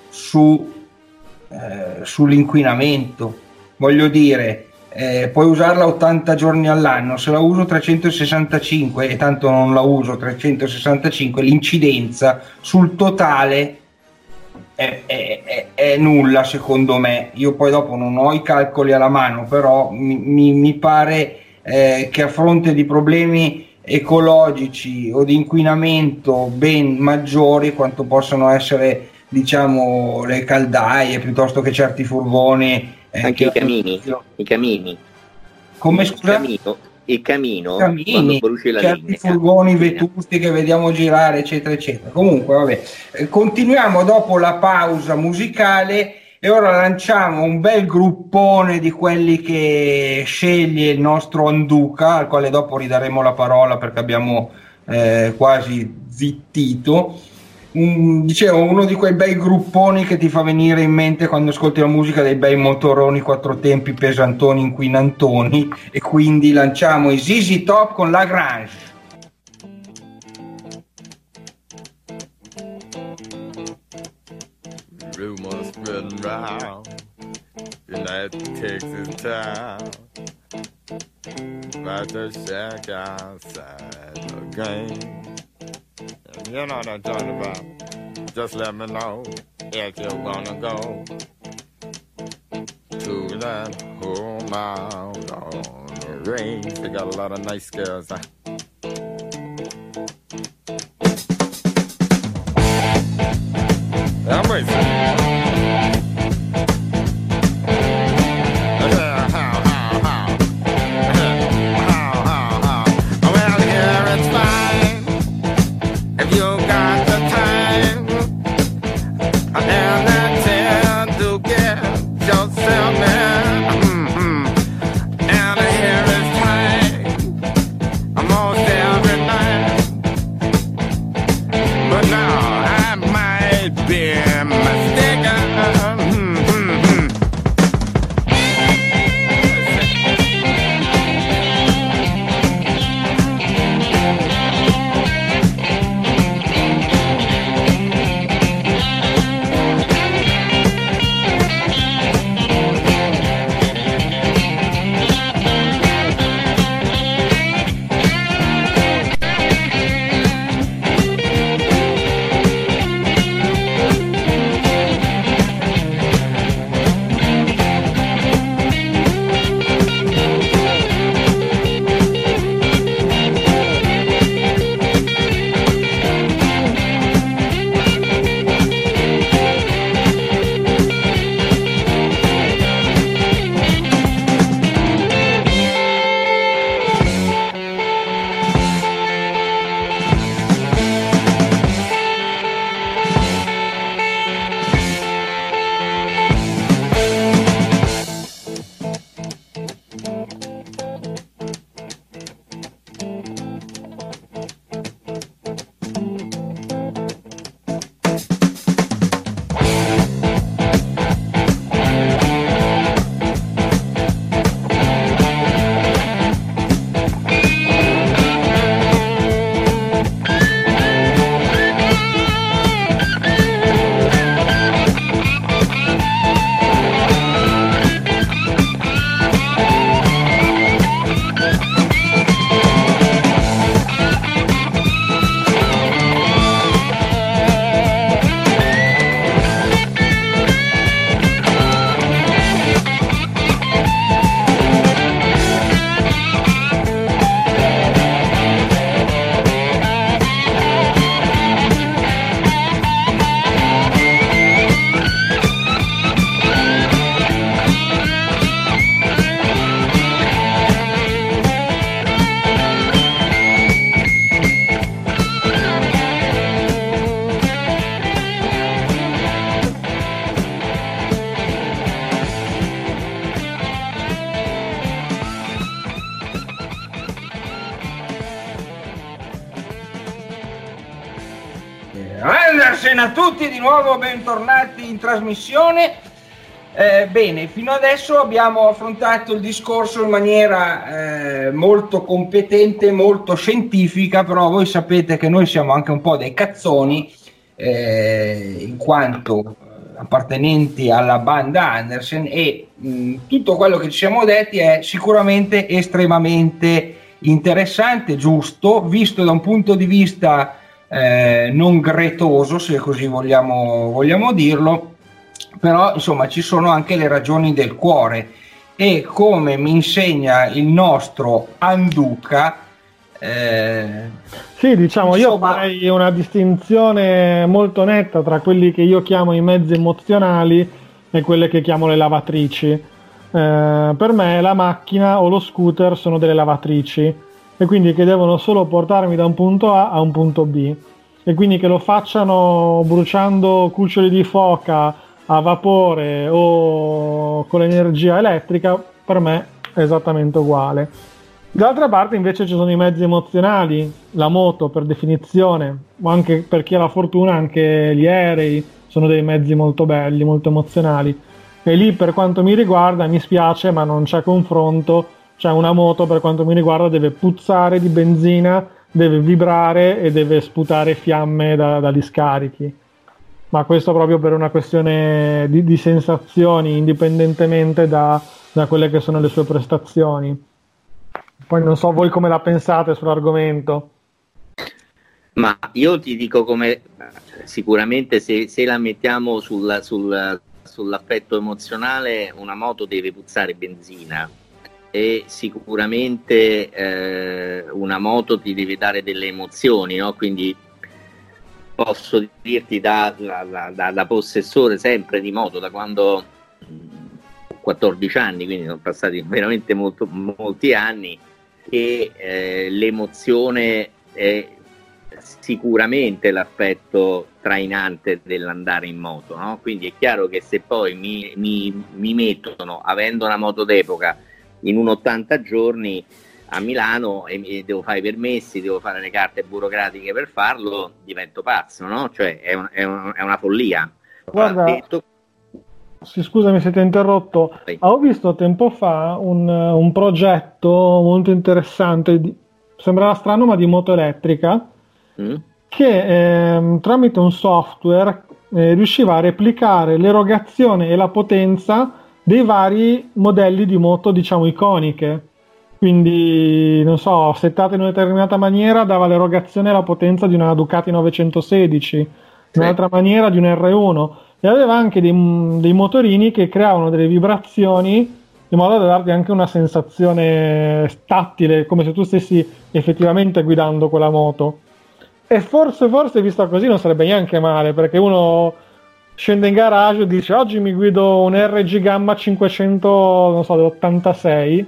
sull'inquinamento. Voglio dire, puoi usarla 80 giorni all'anno, se la uso 365 e tanto non la uso 365, l'incidenza sul totale è nulla secondo me. Io poi dopo non ho i calcoli alla mano, però mi pare che a fronte di problemi ecologici o di inquinamento ben maggiori quanto possono essere, diciamo, le caldaie piuttosto che certi furgoni, anche i camini. Come scusa? Il camino quando bruci la certi legna, furgoni vetusti che vediamo girare eccetera eccetera. Comunque vabbè, continuiamo dopo la pausa musicale. E ora lanciamo un bel gruppone di quelli che sceglie il nostro Onduka, al quale dopo ridaremo la parola perché abbiamo quasi zittito. Dicevo, uno di quei bei grupponi che ti fa venire in mente quando ascolti la musica, dei bei motoroni quattro tempi pesantoni inquinantoni, e quindi lanciamo i ZZ Top con Lagrange. Rumors spreading round United Texas town about the shack outside the game. And you know what I'm talking about. Just let me know if you're gonna go to that home out on the range. They got a lot of nice girls. I'm racing. Well, here it's fine if you got the time and the time to get yourself in. And here it's time almost every night. But now I might be mistaken. Andersen a tutti, di nuovo bentornati in trasmissione. Bene, fino adesso abbiamo affrontato il discorso in maniera molto competente, molto scientifica, però voi sapete che noi siamo anche un po' dei cazzoni, in quanto appartenenti alla banda Andersen, e tutto quello che ci siamo detti è sicuramente estremamente interessante, giusto, visto da un punto di vista non gretoso, se così vogliamo dirlo, però insomma ci sono anche le ragioni del cuore, e come mi insegna il nostro Anduca, sì, diciamo, io farei una distinzione molto netta tra quelli che io chiamo i mezzi emozionali e quelle che chiamo le lavatrici. Per me la macchina o lo scooter sono delle lavatrici, e quindi che devono solo portarmi da un punto A un punto B, e quindi che lo facciano bruciando cuccioli di foca a vapore o con l'energia elettrica, per me è esattamente uguale. D'altra parte invece ci sono i mezzi emozionali, la moto per definizione, ma anche per chi ha la fortuna anche gli aerei sono dei mezzi molto belli, molto emozionali, e lì per quanto mi riguarda mi spiace ma non c'è confronto. Cioè una moto per quanto mi riguarda deve puzzare di benzina, deve vibrare e deve sputare fiamme dagli scarichi, ma questo proprio per una questione di sensazioni, indipendentemente da quelle che sono le sue prestazioni. Poi non so voi come la pensate sull'argomento. Ma io ti dico come sicuramente se la mettiamo sull'aspetto emozionale, una moto deve puzzare benzina, e sicuramente una moto ti deve dare delle emozioni, no? Quindi posso dirti da possessore sempre di moto, da quando ho 14 anni, quindi sono passati veramente molti anni, che l'emozione è sicuramente l'aspetto trainante dell'andare in moto, no? Quindi è chiaro che se poi mi mettono, avendo una moto d'epoca, in un 80 giorni a Milano e devo fare i permessi, devo fare le carte burocratiche per farlo, divento pazzo, no? Cioè è una follia. Guarda, sì, scusami se ti ho interrotto. Sì. Ho visto tempo fa un progetto molto interessante, sembrava strano ma di moto elettrica, che tramite un software riusciva a replicare l'erogazione e la potenza dei vari modelli di moto, diciamo, iconiche. Quindi, non so, settate in una determinata maniera dava l'erogazione e la potenza di una Ducati 916, in un'altra maniera di un R1, e aveva anche dei motorini che creavano delle vibrazioni in modo da darti anche una sensazione tattile, come se tu stessi effettivamente guidando quella moto. E forse vista così non sarebbe neanche male, perché uno scende in garage e dice oggi mi guido un RG Gamma 500, non so, dell'86.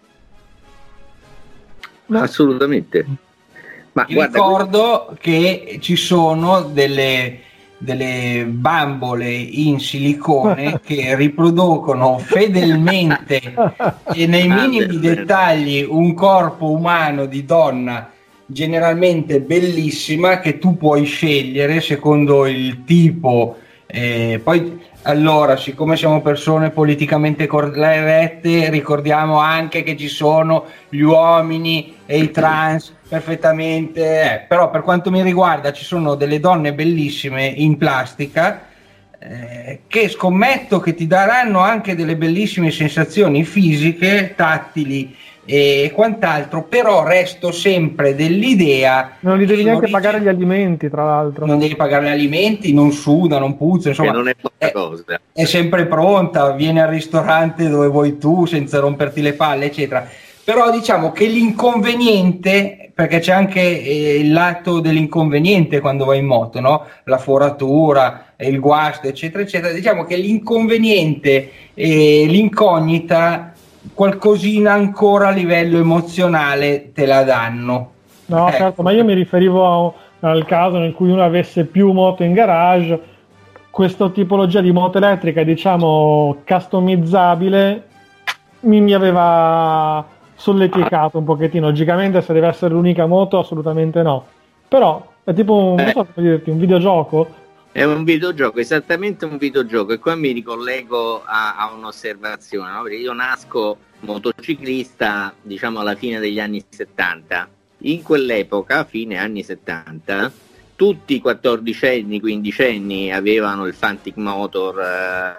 Assolutamente. Ma ricordo che ci sono delle bambole in silicone che riproducono fedelmente e nei minimi dettagli un corpo umano di donna, generalmente bellissima, che tu puoi scegliere secondo il tipo. Poi allora, siccome siamo persone politicamente corrette, ricordiamo anche che ci sono gli uomini e i trans perfettamente, però per quanto mi riguarda ci sono delle donne bellissime in plastica, che scommetto che ti daranno anche delle bellissime sensazioni fisiche, tattili e quant'altro, però resto sempre dell'idea non gli devi neanche pagare gli alimenti, tra l'altro non devi pagare gli alimenti, non suda, non puzza, insomma non è poca cosa. È sempre pronta, vieni al ristorante dove vuoi tu senza romperti le palle, eccetera. Però diciamo che l'inconveniente, perché c'è anche il lato dell'inconveniente quando vai in moto, no? La foratura, il guasto, eccetera eccetera, diciamo che l'inconveniente e l'incognita qualcosina ancora a livello emozionale te la danno. No, certo, ma io mi riferivo al caso nel cui uno avesse più moto in garage. Questa tipologia di moto elettrica, diciamo customizzabile, mi aveva solleticato un pochettino. Logicamente se deve essere l'unica moto assolutamente no, però è tipo non so come dirti, un videogioco. È un videogioco, esattamente un videogioco, e qua mi ricollego a un'osservazione, no? Perché io nasco motociclista, diciamo, alla fine degli anni 70. In quell'epoca, fine anni 70, tutti i 14enni, 15enni avevano il Fantic Motor,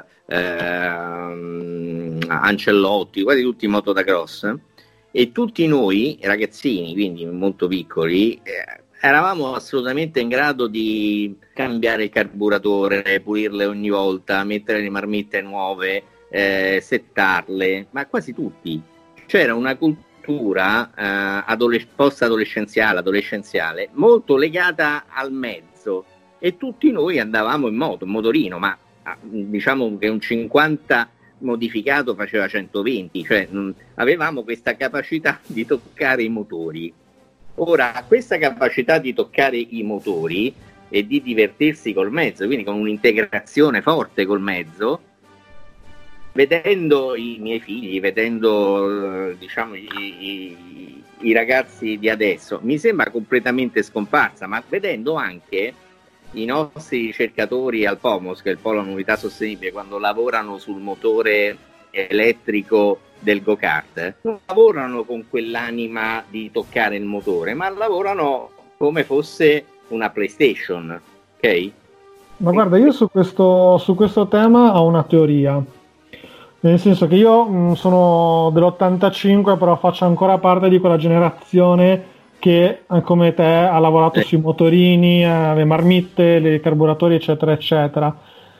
Ancellotti, quasi tutti i moto da cross, e tutti noi ragazzini, quindi molto piccoli, eravamo assolutamente in grado di cambiare il carburatore, pulirle ogni volta, mettere le marmitte nuove, settarle, ma quasi tutti. C'era una cultura post-adolescenziale, molto legata al mezzo, e tutti noi andavamo in moto, in motorino, ma diciamo che un 50 modificato faceva 120, cioè avevamo questa capacità di toccare i motori. Ora, questa capacità di toccare i motori e di divertirsi col mezzo, quindi con un'integrazione forte col mezzo, vedendo i miei figli, vedendo diciamo i ragazzi di adesso, mi sembra completamente scomparsa, ma vedendo anche i nostri ricercatori al POMOS, che è il Polo Mobilità Sostenibile, quando lavorano sul motore elettrico del go-kart, non lavorano con quell'anima di toccare il motore, ma lavorano come fosse una PlayStation, ok? Ma guarda, io su questo tema ho una teoria, nel senso che io sono dell'85, però faccio ancora parte di quella generazione che, come te, ha lavorato sui motorini, le marmitte, i carburatori, eccetera, eccetera.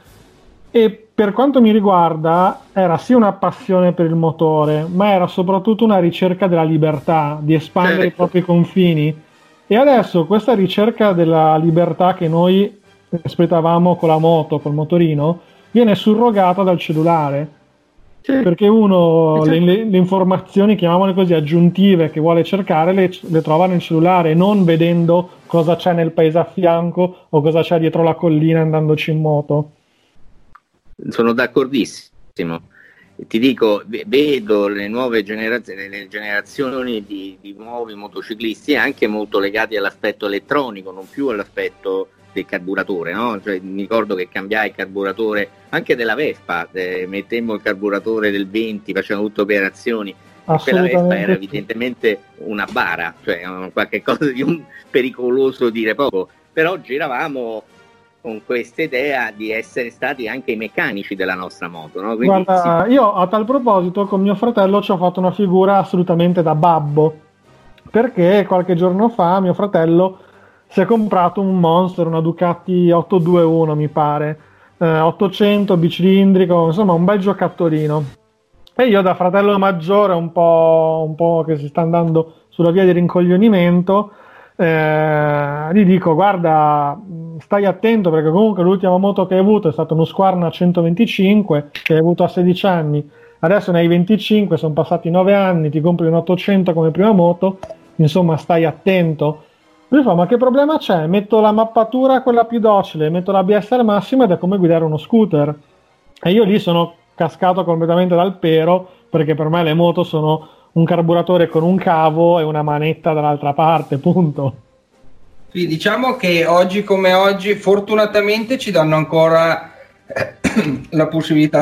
E per quanto mi riguarda era sì una passione per il motore, ma era soprattutto una ricerca della libertà, di espandere i propri confini. E adesso questa ricerca della libertà che noi espletavamo con la moto, col motorino, viene surrogata dal cellulare. Perché uno le informazioni, chiamiamole così, aggiuntive che vuole cercare le trova nel cellulare, non vedendo cosa c'è nel paese a fianco o cosa c'è dietro la collina andandoci in moto. Sono d'accordissimo. Ti dico, vedo le nuove generazioni, le generazioni di nuovi motociclisti anche molto legati all'aspetto elettronico, non più all'aspetto del carburatore, no? Cioè, mi ricordo che cambiai il carburatore anche della Vespa, mettemmo il carburatore del 20, facevamo tutte operazioni. Quella Vespa era evidentemente una bara, cioè qualche cosa di un pericoloso dire poco, però giravamo con questa idea di essere stati anche i meccanici della nostra moto, no? Quindi, guarda, io a tal proposito con mio fratello ci ho fatto una figura assolutamente da babbo, perché qualche giorno fa mio fratello si è comprato un Monster, una Ducati 821 mi pare, 800 bicilindrico, insomma un bel giocattolino. E io, da fratello maggiore un po' che si sta andando sulla via di rincoglionimento, gli dico: guarda, stai attento, perché comunque l'ultima moto che hai avuto è stata uno Squarna 125 che hai avuto a 16 anni, adesso ne hai 25, sono passati 9 anni, ti compri un 800 come prima moto, insomma stai attento. Lui fa: ma che problema c'è? Metto la mappatura quella più docile, metto l'ABS al massimo ed è come guidare uno scooter. E io lì sono cascato completamente dal pero, perché per me le moto sono un carburatore con un cavo e una manetta dall'altra parte, punto. Sì, diciamo che oggi come oggi fortunatamente ci danno ancora la possibilità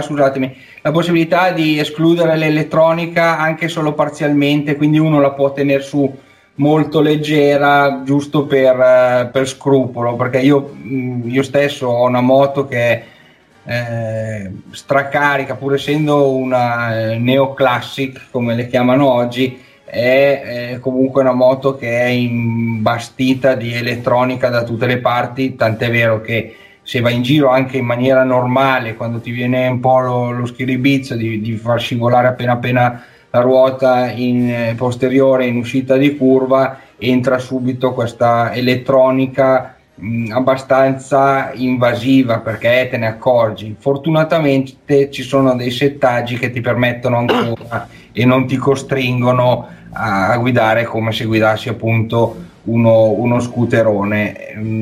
di escludere l'elettronica anche solo parzialmente, quindi uno la può tenere su molto leggera, giusto per scrupolo, perché io stesso ho una moto che stracarica, pur essendo una neoclassic come le chiamano oggi, è comunque una moto che è imbastita di elettronica da tutte le parti, tant'è vero che se vai in giro anche in maniera normale, quando ti viene un po' lo schiribizzo di far scivolare appena la ruota in posteriore in uscita di curva, entra subito questa elettronica abbastanza invasiva, perché te ne accorgi. Fortunatamente ci sono dei settaggi che ti permettono ancora e non ti costringono a guidare come se guidassi appunto uno scooterone.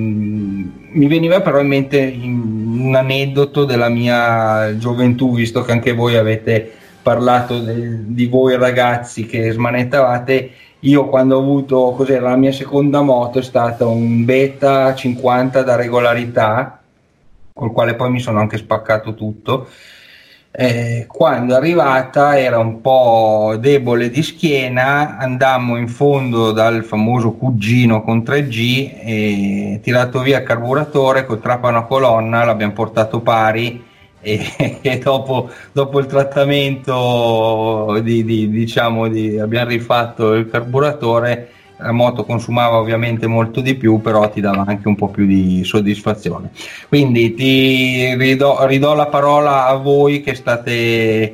Mi veniva però in mente un aneddoto della mia gioventù, visto che anche voi avete parlato di voi ragazzi che smanettavate. Io quando ho avuto, cos'era la mia seconda moto, è stata un Beta 50 da regolarità, col quale poi mi sono anche spaccato tutto. Quando è arrivata era un po' debole di schiena, andammo in fondo dal famoso cugino con 3G e tirato via il carburatore col trapano a colonna, l'abbiamo portato pari e dopo il trattamento abbiamo rifatto il carburatore. La moto consumava ovviamente molto di più, però ti dava anche un po' più di soddisfazione. Quindi ti ridò la parola a voi che state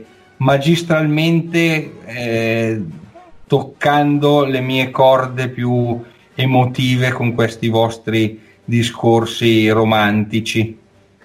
magistralmente toccando le mie corde più emotive con questi vostri discorsi romantici.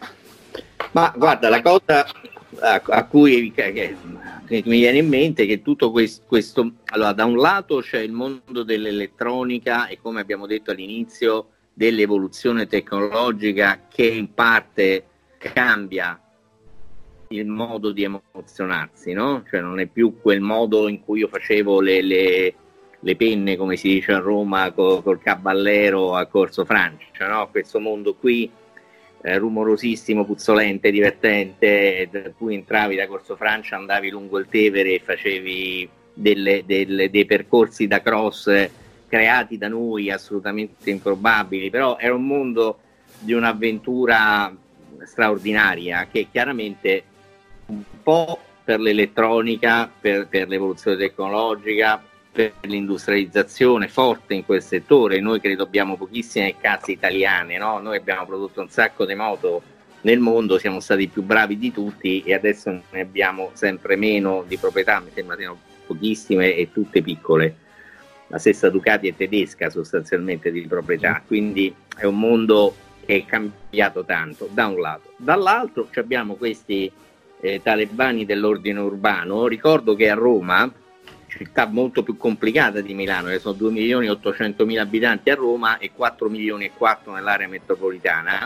Ma guarda, la cosa a cui che mi viene in mente è che tutto questo, allora, da un lato c'è il mondo dell'elettronica e, come abbiamo detto all'inizio, dell'evoluzione tecnologica che in parte cambia il modo di emozionarsi, no? Cioè non è più quel modo in cui io facevo le penne, come si dice a Roma, col caballero a Corso Francia, no? Questo mondo qui rumorosissimo, puzzolente, divertente, da cui entravi da Corso Francia, andavi lungo il Tevere e facevi dei percorsi da cross creati da noi assolutamente improbabili, però era un mondo di un'avventura straordinaria che chiaramente un po' per l'elettronica, per l'evoluzione tecnologica, per l'industrializzazione forte in quel settore. Noi credo abbiamo pochissime case italiane, no? Noi abbiamo prodotto un sacco di moto nel mondo, siamo stati i più bravi di tutti e adesso ne abbiamo sempre meno di proprietà, mi sembra siano pochissime e tutte piccole. La stessa Ducati è tedesca sostanzialmente di proprietà, quindi è un mondo che è cambiato tanto da un lato. Dall'altro abbiamo questi talebani dell'ordine urbano. Ricordo che a Roma, città molto più complicata di Milano, che sono 2.800.000 abitanti a Roma e 4 milioni e 4 nell'area metropolitana,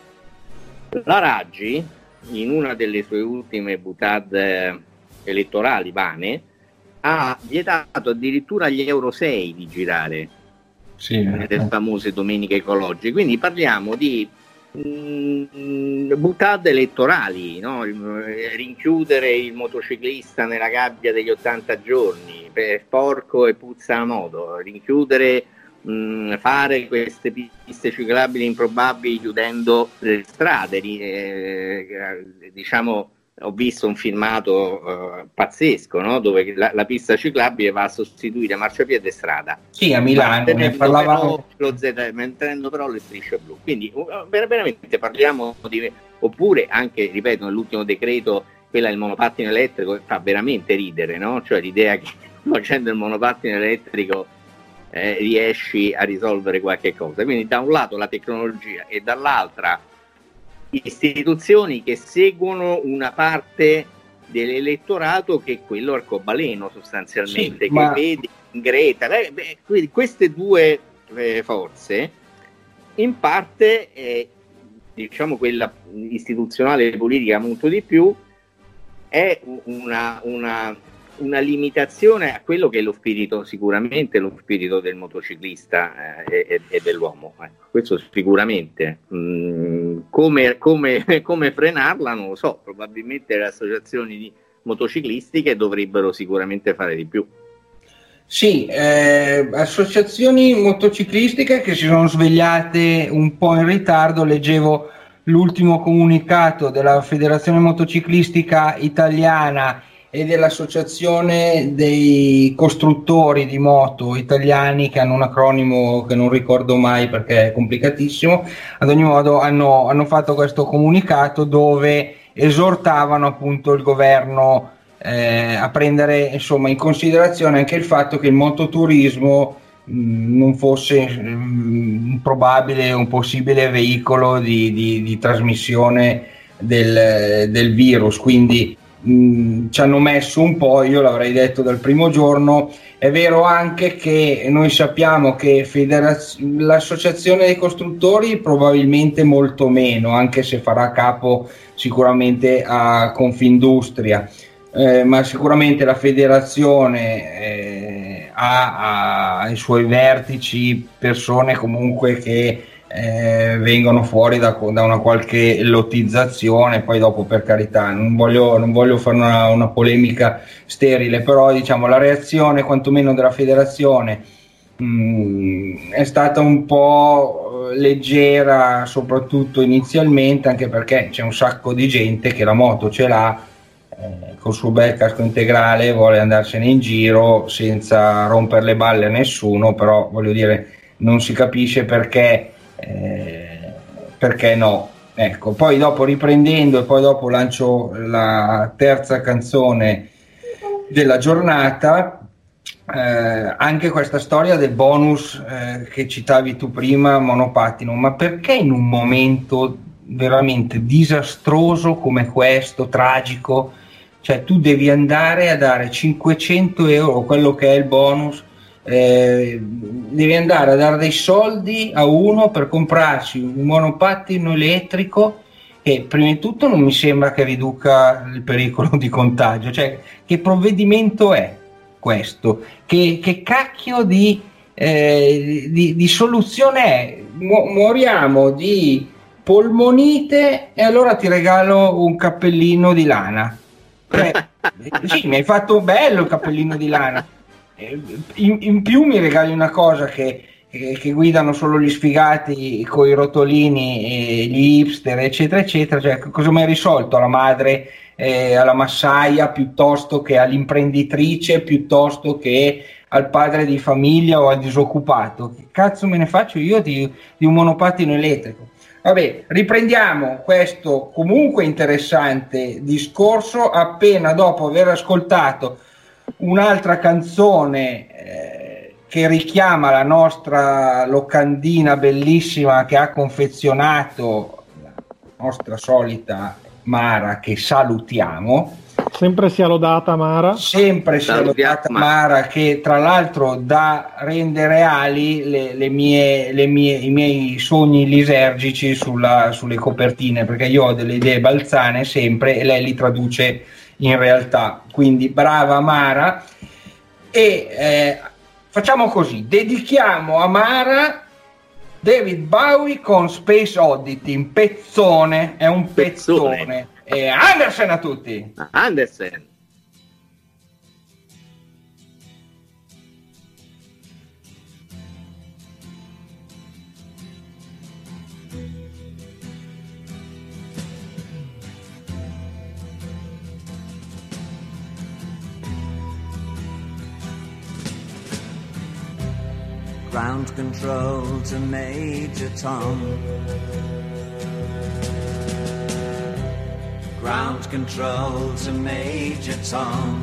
la Raggi, in una delle sue ultime boutade elettorali vane, ha vietato addirittura agli Euro 6 di girare, sì, nelle famose domeniche ecologiche. Quindi parliamo di boutade elettorali, no? Rinchiudere il motociclista nella gabbia degli 80 giorni, per porco e puzza la moto, rinchiudere, fare queste piste ciclabili improbabili chiudendo le strade, diciamo. Ho visto un filmato pazzesco, no? Dove la pista ciclabile va a sostituire marciapiede e strada. Sì, a Milano ne parlavamo. Mantenendo però le strisce blu. Quindi veramente parliamo di... Oppure anche, ripeto, nell'ultimo decreto, quella del monopattino elettrico, fa veramente ridere, no? Cioè l'idea che facendo il monopattino elettrico riesci a risolvere qualche cosa. Quindi da un lato la tecnologia e dall'altra istituzioni che seguono una parte dell'elettorato che è quello arcobaleno sostanzialmente, sì, che vede in Greta. Quindi queste due forze, in parte diciamo quella istituzionale e politica molto di più, è una limitazione a quello che è lo spirito, sicuramente lo spirito del motociclista e dell'uomo. Questo sicuramente. Come frenarla non lo so, probabilmente le associazioni motociclistiche dovrebbero sicuramente fare di più. Sì, associazioni motociclistiche che si sono svegliate un po' in ritardo. Leggevo l'ultimo comunicato della Federazione Motociclistica Italiana e dell'Associazione dei Costruttori di Moto Italiani, che hanno un acronimo che non ricordo mai perché è complicatissimo. Ad ogni modo hanno fatto questo comunicato dove esortavano appunto il governo a prendere insomma in considerazione anche il fatto che il mototurismo non fosse un probabile, un possibile veicolo di trasmissione del virus. Quindi ci hanno messo un po', io l'avrei detto dal primo giorno. È vero anche che noi sappiamo che l'associazione dei costruttori probabilmente molto meno, anche se farà capo sicuramente a Confindustria, ma sicuramente la federazione ha ai suoi vertici persone comunque che vengono fuori da una qualche lottizzazione. Poi dopo, per carità, non voglio fare una polemica sterile, però diciamo la reazione quantomeno della federazione è stata un po' leggera, soprattutto inizialmente, anche perché c'è un sacco di gente che la moto ce l'ha, col suo bel casco integrale, vuole andarsene in giro senza rompere le balle a nessuno, però voglio dire, non si capisce perché no. Ecco, poi dopo, riprendendo, e poi dopo lancio la terza canzone della giornata. Anche questa storia del bonus che citavi tu prima, monopattino, ma perché in un momento veramente disastroso come questo, tragico, cioè tu devi andare a dare 500 euro, quello che è il bonus, devi andare a dare dei soldi a uno per comprarsi un monopattino elettrico, che prima di tutto non mi sembra che riduca il pericolo di contagio. Cioè, che provvedimento è questo? Che cacchio di soluzione è? Moriamo di polmonite e allora ti regalo un cappellino di lana. Sì, mi hai fatto bello il cappellino di lana. In più mi regali una cosa che guidano solo gli sfigati con i rotolini e gli hipster, eccetera eccetera. Cioè, cosa mi hai risolto? Alla madre, alla massaia, piuttosto che all'imprenditrice, piuttosto che al padre di famiglia o al disoccupato? Che cazzo me ne faccio io di un monopattino elettrico? Vabbè, riprendiamo questo comunque interessante discorso appena dopo aver ascoltato un'altra canzone che richiama la nostra locandina bellissima che ha confezionato la nostra solita Mara, che salutiamo. Sempre sia lodata Mara. Sempre sia lodata Mara, che tra l'altro dà rende reali i miei sogni lisergici sulle copertine, perché io ho delle idee balzane sempre e lei li traduce in realtà. Quindi brava Mara. E facciamo così, dedichiamo a Mara David Bowie con Space Oddity, un pezzone, è un pezzone. Andersen a tutti. Andersen. Ground control to Major Tom. Ground control to Major Tom.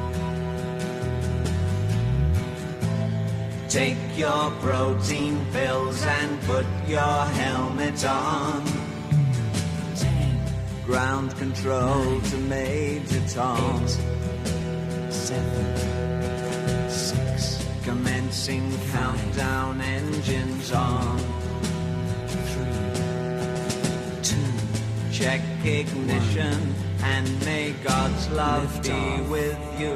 Take your protein pills and put your helmet on. 10. Ground control 9, to Major Tom. 8, 7, 6. Commencing countdown, engines on. 3, 2. Check ignition and may God's love lift be off with you.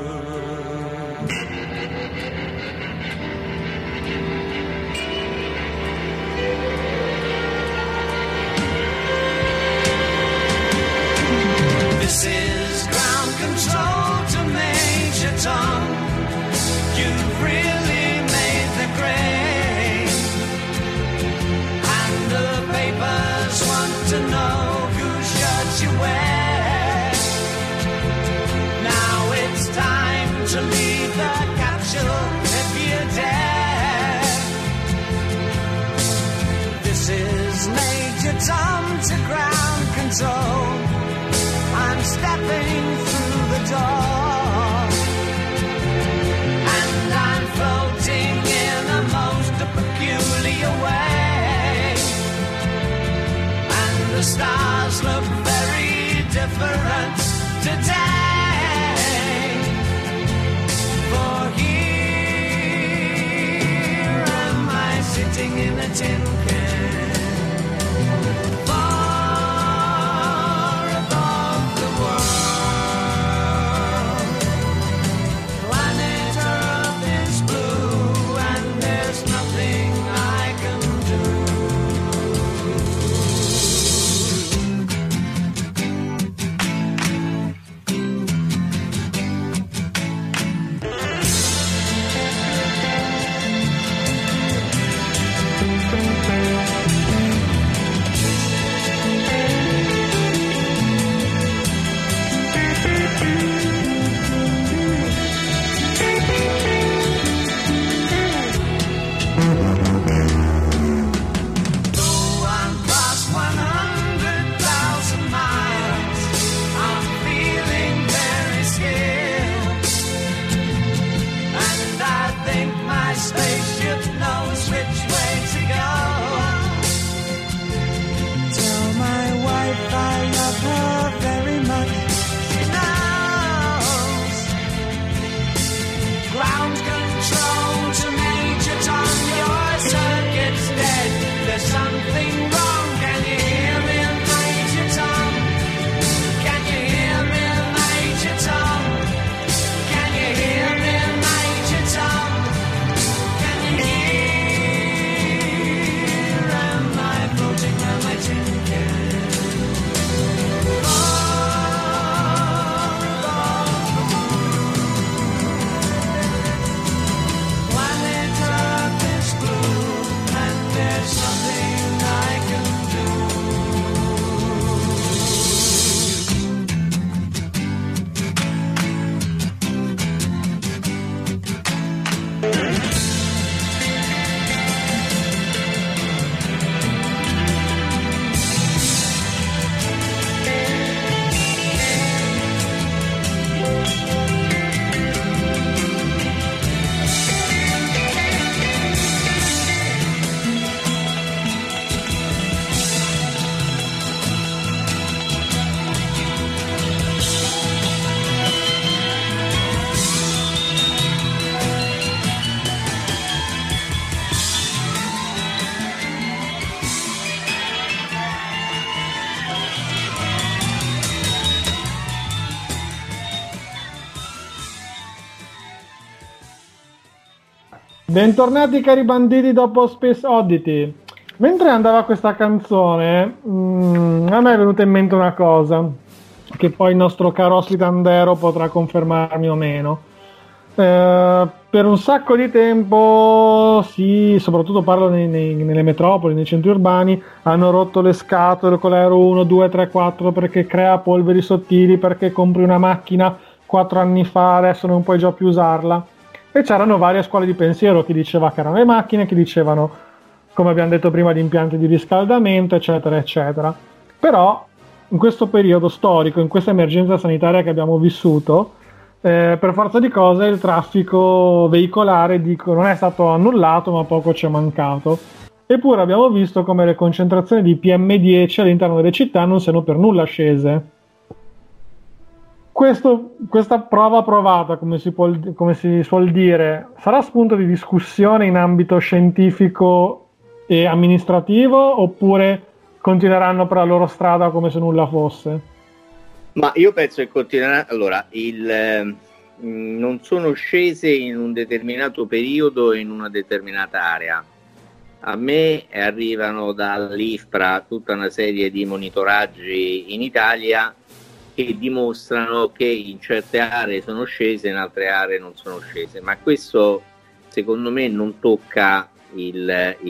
This is ground control to Major Tom. You've really made the grade, and the papers want to know whose shirt you wear. Now it's time to leave the capsule if you dare. This is Major Tom to ground control. I'm stepping through the door, and I'm floating in a most peculiar way, and the stars look very different today. For here am I sitting in a tin can, planet Earth is blue, and there's nothing I can do. knows which way to go. Tell my wife I love her very much. She knows. Ground control to Major Tom, your circuit's dead. There's something wrong. Can you hear me, Major Tom? Can you hear me, Major Tom? Can you hear me, Major Tom? Can you hear? Am I floating on my tin can? Planet Earth is blue, and there's something I can do. Bentornati cari banditi dopo Space Oddity. Mentre andava questa canzone, a me è venuta in mente una cosa, che poi il nostro caro ospite Andero potrà confermarmi o meno. Per un sacco di tempo, sì, soprattutto parlo nelle metropoli, nei centri urbani, hanno rotto le scatole con l'Aero 1, 2, 3, 4 perché crea polveri sottili, perché compri una macchina 4 anni fa, adesso non puoi già più usarla. E c'erano varie scuole di pensiero, chi diceva che erano le macchine, chi dicevano, come abbiamo detto prima, di impianti di riscaldamento, eccetera, eccetera. Però in questo periodo storico, in questa emergenza sanitaria che abbiamo vissuto, per forza di cose il traffico veicolare non è stato annullato, ma poco ci è mancato. Eppure abbiamo visto come le concentrazioni di PM10 all'interno delle città non siano per nulla scese. Questa prova provata, come si suol dire, sarà spunto di discussione in ambito scientifico e amministrativo, oppure continueranno per la loro strada come se nulla fosse? Ma io penso che continuerà. Allora, non sono scese in un determinato periodo in una determinata area. A me arrivano dall'ISPRA tutta una serie di monitoraggi in Italia che dimostrano che in certe aree sono scese, in altre aree non sono scese, ma questo secondo me non tocca il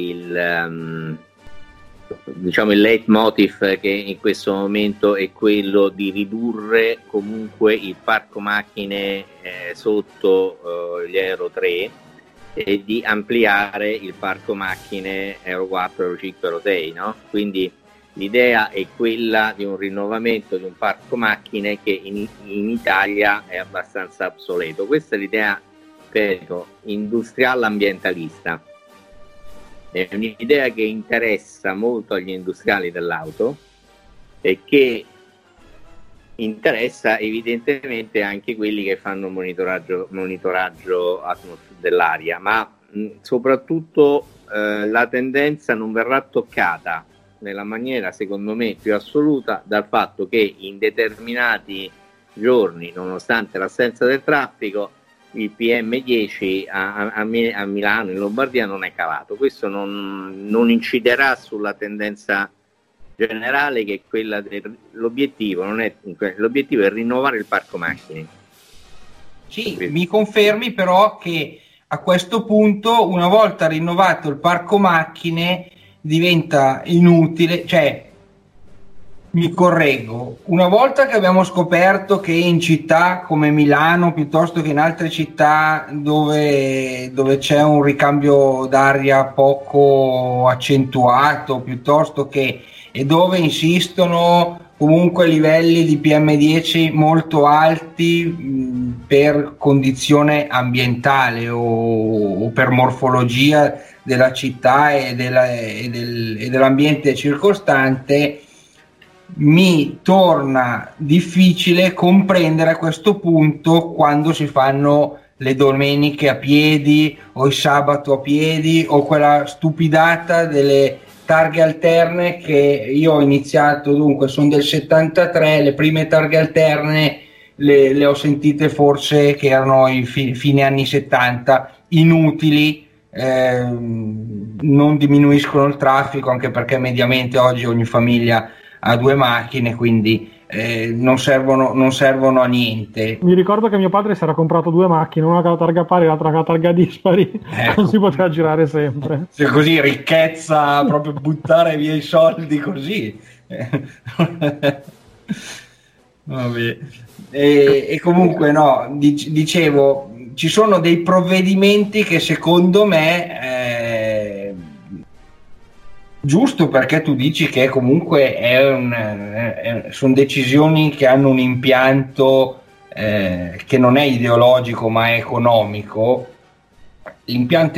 leitmotiv che in questo momento è quello di ridurre comunque il parco macchine sotto gli Euro 3 e di ampliare il parco macchine Euro 4, Euro 5, Euro 6, no? Quindi l'idea è quella di un rinnovamento di un parco macchine che in Italia è abbastanza obsoleto. Questa è l'idea, ripeto, industriale ambientalista. È un'idea che interessa molto agli industriali dell'auto e che interessa evidentemente anche quelli che fanno monitoraggio dell'aria, ma soprattutto la tendenza non verrà toccata nella maniera secondo me più assoluta dal fatto che in determinati giorni, nonostante l'assenza del traffico, il PM10 a Milano, in Lombardia, non è calato. Questo non inciderà sulla tendenza generale, che è quella dell'obiettivo. L'obiettivo è rinnovare il parco macchine. Sì, mi confermi però che a questo punto, una volta rinnovato il parco macchine, diventa inutile, cioè mi correggo, una volta che abbiamo scoperto che in città come Milano, piuttosto che in altre città dove c'è un ricambio d'aria poco accentuato, piuttosto che, e dove insistono comunque livelli di PM10 molto alti per condizione ambientale o per morfologia della città e dell'ambiente circostante, mi torna difficile comprendere a questo punto quando si fanno le domeniche a piedi o il sabato a piedi o quella stupidata delle targhe alterne che io ho iniziato, dunque sono del 73, le prime targhe alterne le ho sentite forse che erano i fine anni 70, inutili, non diminuiscono il traffico, anche perché mediamente oggi ogni famiglia ha 2 macchine, quindi non servono a niente. Mi ricordo che mio padre si era comprato 2 macchine, una con la targa pari e l'altra con la targa dispari, non si poteva girare sempre. Se così ricchezza, proprio buttare via i soldi così. Vabbè. E comunque no, dicevo, ci sono dei provvedimenti che secondo me giusto, perché tu dici che comunque sono decisioni che hanno un impianto che non è ideologico ma è economico. L'impianto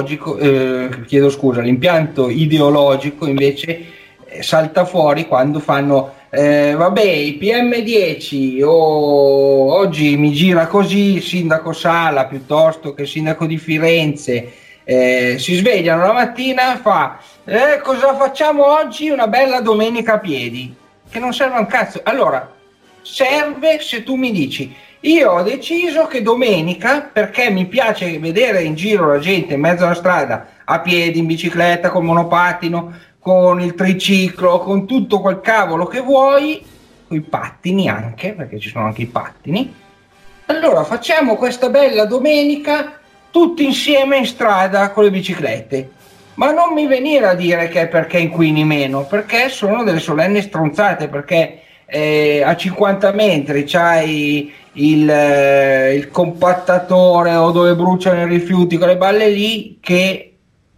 ideologico invece salta fuori quando fanno vabbè, i PM10 oggi mi gira così, sindaco Sala piuttosto che sindaco di Firenze si svegliano la mattina e fa cosa facciamo oggi? Una bella domenica a piedi, che non serve un cazzo. Allora serve se tu mi dici io ho deciso che domenica, perché mi piace vedere in giro la gente in mezzo alla strada a piedi, in bicicletta, col monopattino, con il triciclo, con tutto quel cavolo che vuoi, con i pattini anche, perché ci sono anche i pattini, allora facciamo questa bella domenica tutti insieme in strada con le biciclette. Ma non mi venire a dire che è perché inquini meno, perché sono delle solenni stronzate, perché a 50 metri c'hai il compattatore o dove bruciano i rifiuti, quelle balle lì che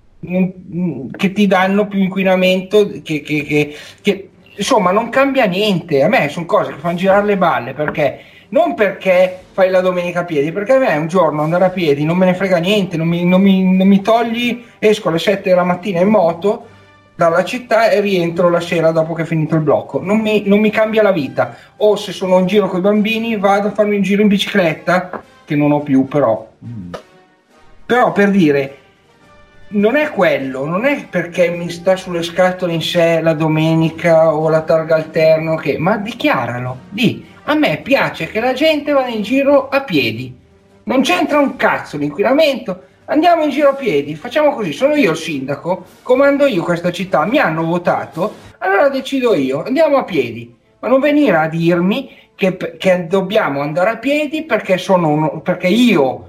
ti danno più inquinamento, che insomma non cambia niente. A me sono cose che fanno girare le balle, perché non perché fai la domenica a piedi, perché a me un giorno andare a piedi non me ne frega niente, non mi togli, esco alle 7 della mattina in moto dalla città e rientro la sera dopo che è finito il blocco, non mi cambia la vita. O se sono in giro con i bambini vado a farmi un giro in bicicletta, che non ho più, però per dire, non è quello, non è perché mi sta sulle scatole in sé la domenica o la targa alterno, ma dichiaralo, a me piace che la gente vada in giro a piedi, non c'entra un cazzo l'inquinamento, andiamo in giro a piedi, facciamo così, sono io il sindaco, comando io questa città, mi hanno votato, allora decido io, andiamo a piedi, ma non venire a dirmi che dobbiamo andare a piedi perché io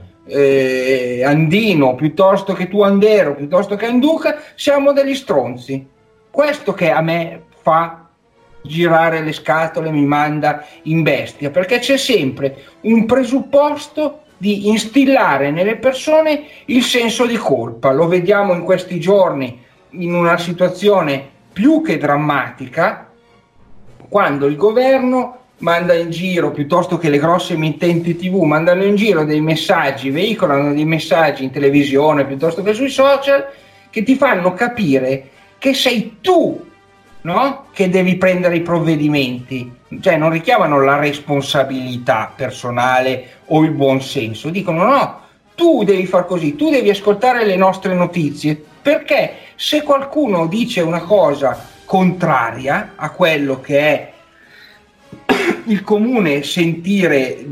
Andino, piuttosto che tu Andero, piuttosto che Anduca, siamo degli stronzi. Questo che a me fa girare le scatole, mi manda in bestia, perché c'è sempre un presupposto di instillare nelle persone il senso di colpa. Lo vediamo in questi giorni in una situazione più che drammatica, quando il governo manda in giro, piuttosto che le grosse emittenti TV, mandano in giro dei messaggi, veicolano dei messaggi in televisione piuttosto che sui social, che ti fanno capire che sei tu, no? Che devi prendere i provvedimenti, cioè non richiamano la responsabilità personale o il buon senso, dicono no, tu devi far così, tu devi ascoltare le nostre notizie, perché se qualcuno dice una cosa contraria a quello che è il comune sentire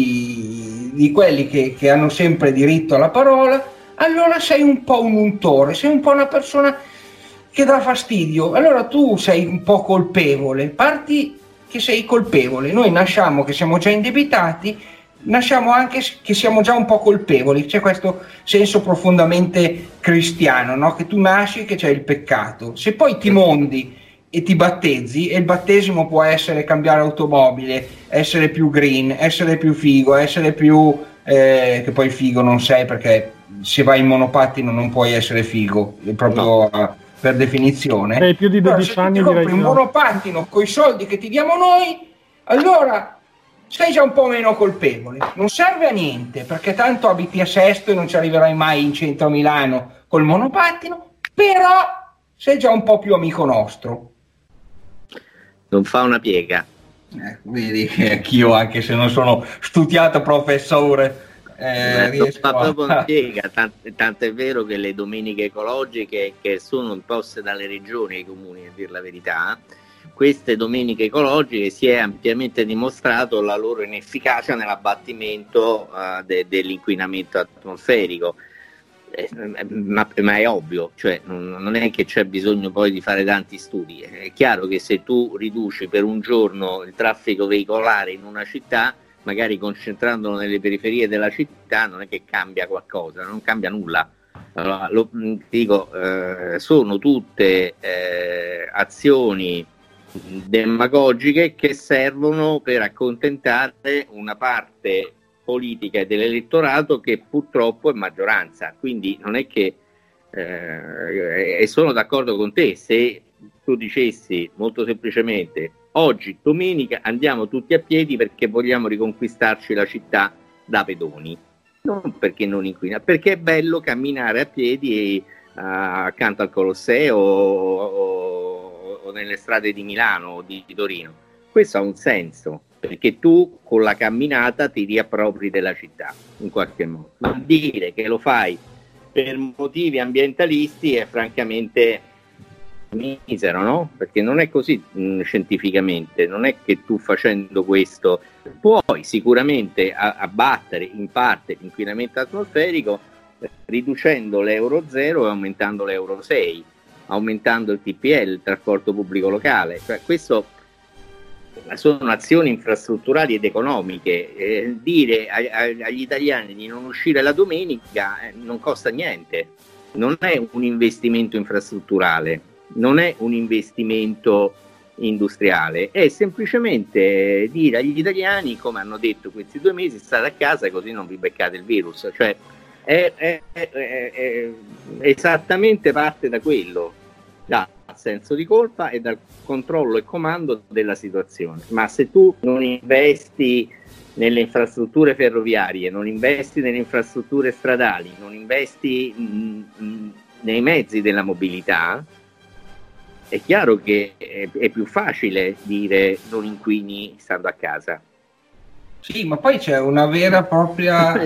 di quelli che hanno sempre diritto alla parola, allora sei un po' un untore, sei un po' una persona che dà fastidio, allora tu sei un po' colpevole, parti che sei colpevole, noi nasciamo che siamo già indebitati, nasciamo anche che siamo già un po' colpevoli, c'è questo senso profondamente cristiano, no? Che tu nasci che c'è il peccato, se poi ti mondi e ti battezzi, e il battesimo può essere cambiare automobile, essere più green, essere più figo, essere più che poi figo non sei, perché se vai in monopattino non puoi essere figo, è proprio per definizione. Hai più di 12 se anni, ti direi compri di un no. monopattino con i soldi che ti diamo noi, allora sei già un po' meno colpevole. Non serve a niente, perché tanto abiti a Sesto e non ci arriverai mai in centro a Milano col monopattino, però sei già un po' più amico nostro. Non fa una piega. Vedi che anch'io, anche se non sono studiato professore, Non fa proprio una piega, tanto è vero che le domeniche ecologiche, che sono imposte dalle regioni ai comuni, a dir la verità, queste domeniche ecologiche si è ampiamente dimostrato la loro inefficacia nell'abbattimento dell'inquinamento atmosferico. Ma è ovvio, cioè non è che c'è bisogno poi di fare tanti studi. È chiaro che se tu riduci per un giorno il traffico veicolare in una città, magari concentrandolo nelle periferie della città, non è che cambia qualcosa, non cambia nulla. Allora, sono tutte azioni demagogiche che servono per accontentare una parte politica e dell'elettorato che purtroppo è maggioranza. Quindi non è che e sono d'accordo con te, se tu dicessi molto semplicemente oggi domenica andiamo tutti a piedi perché vogliamo riconquistarci la città da pedoni, non perché non inquina, perché è bello camminare a piedi accanto al Colosseo o nelle strade di Milano o di Torino. Questo ha un senso, perché tu con la camminata ti riappropri della città in qualche modo, ma dire che lo fai per motivi ambientalisti è francamente misero, no? Perché non è così scientificamente, non è che tu facendo questo puoi sicuramente abbattere in parte l'inquinamento atmosferico riducendo l'Euro 0 e aumentando l'Euro 6, aumentando il TPL, il trasporto pubblico locale, cioè questo sono azioni infrastrutturali ed economiche. Dire agli italiani di non uscire la domenica non costa niente, non è un investimento infrastrutturale, non è un investimento industriale, è semplicemente dire agli italiani, come hanno detto questi 2 mesi, state a casa così non vi beccate il virus, cioè è esattamente parte da quello, dal senso di colpa e dal controllo e comando della situazione. Ma se tu non investi nelle infrastrutture ferroviarie, non investi nelle infrastrutture stradali, non investi nei mezzi della mobilità, è chiaro che è più facile dire non inquini stando a casa. Sì, ma poi c'è una vera e propria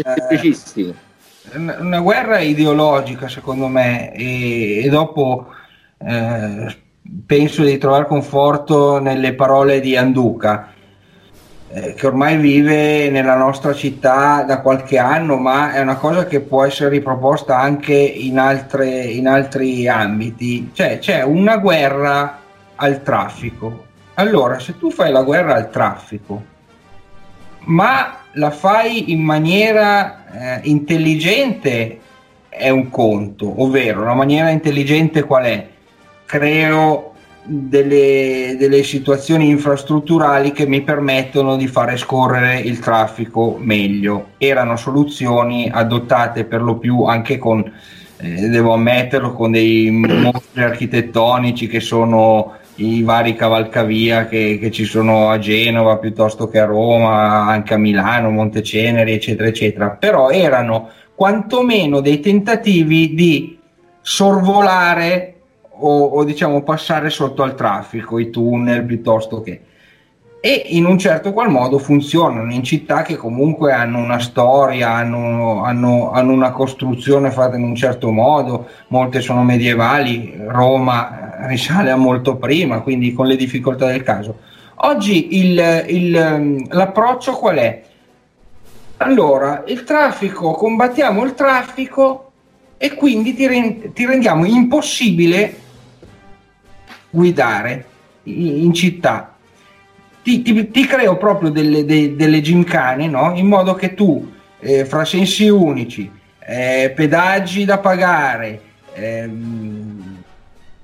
una guerra ideologica, secondo me, e dopo penso di trovare conforto nelle parole di Anduca, che ormai vive nella nostra città da qualche anno, ma è una cosa che può essere riproposta anche in altri ambiti. Cioè, c'è una guerra al traffico. Allora, se tu fai la guerra al traffico, ma la fai in maniera intelligente, è un conto, ovvero la maniera intelligente qual è? Creo delle situazioni infrastrutturali che mi permettono di fare scorrere il traffico meglio. Erano soluzioni adottate per lo più anche con, devo ammetterlo, con dei mostri architettonici che sono i vari cavalcavia che ci sono a Genova piuttosto che a Roma, anche a Milano, Monteceneri, eccetera, eccetera. Però erano quantomeno dei tentativi di sorvolare o diciamo passare sotto al traffico, i tunnel piuttosto che, e in un certo qual modo funzionano in città che comunque hanno una storia, hanno una costruzione fatta in un certo modo, molte sono medievali, Roma risale a molto prima, quindi con le difficoltà del caso. Oggi l'approccio qual è? Allora, il traffico, combattiamo il traffico e quindi ti rendiamo impossibile guidare in città. Ti creo proprio delle gimcane, no? In modo che tu fra sensi unici, pedaggi da pagare,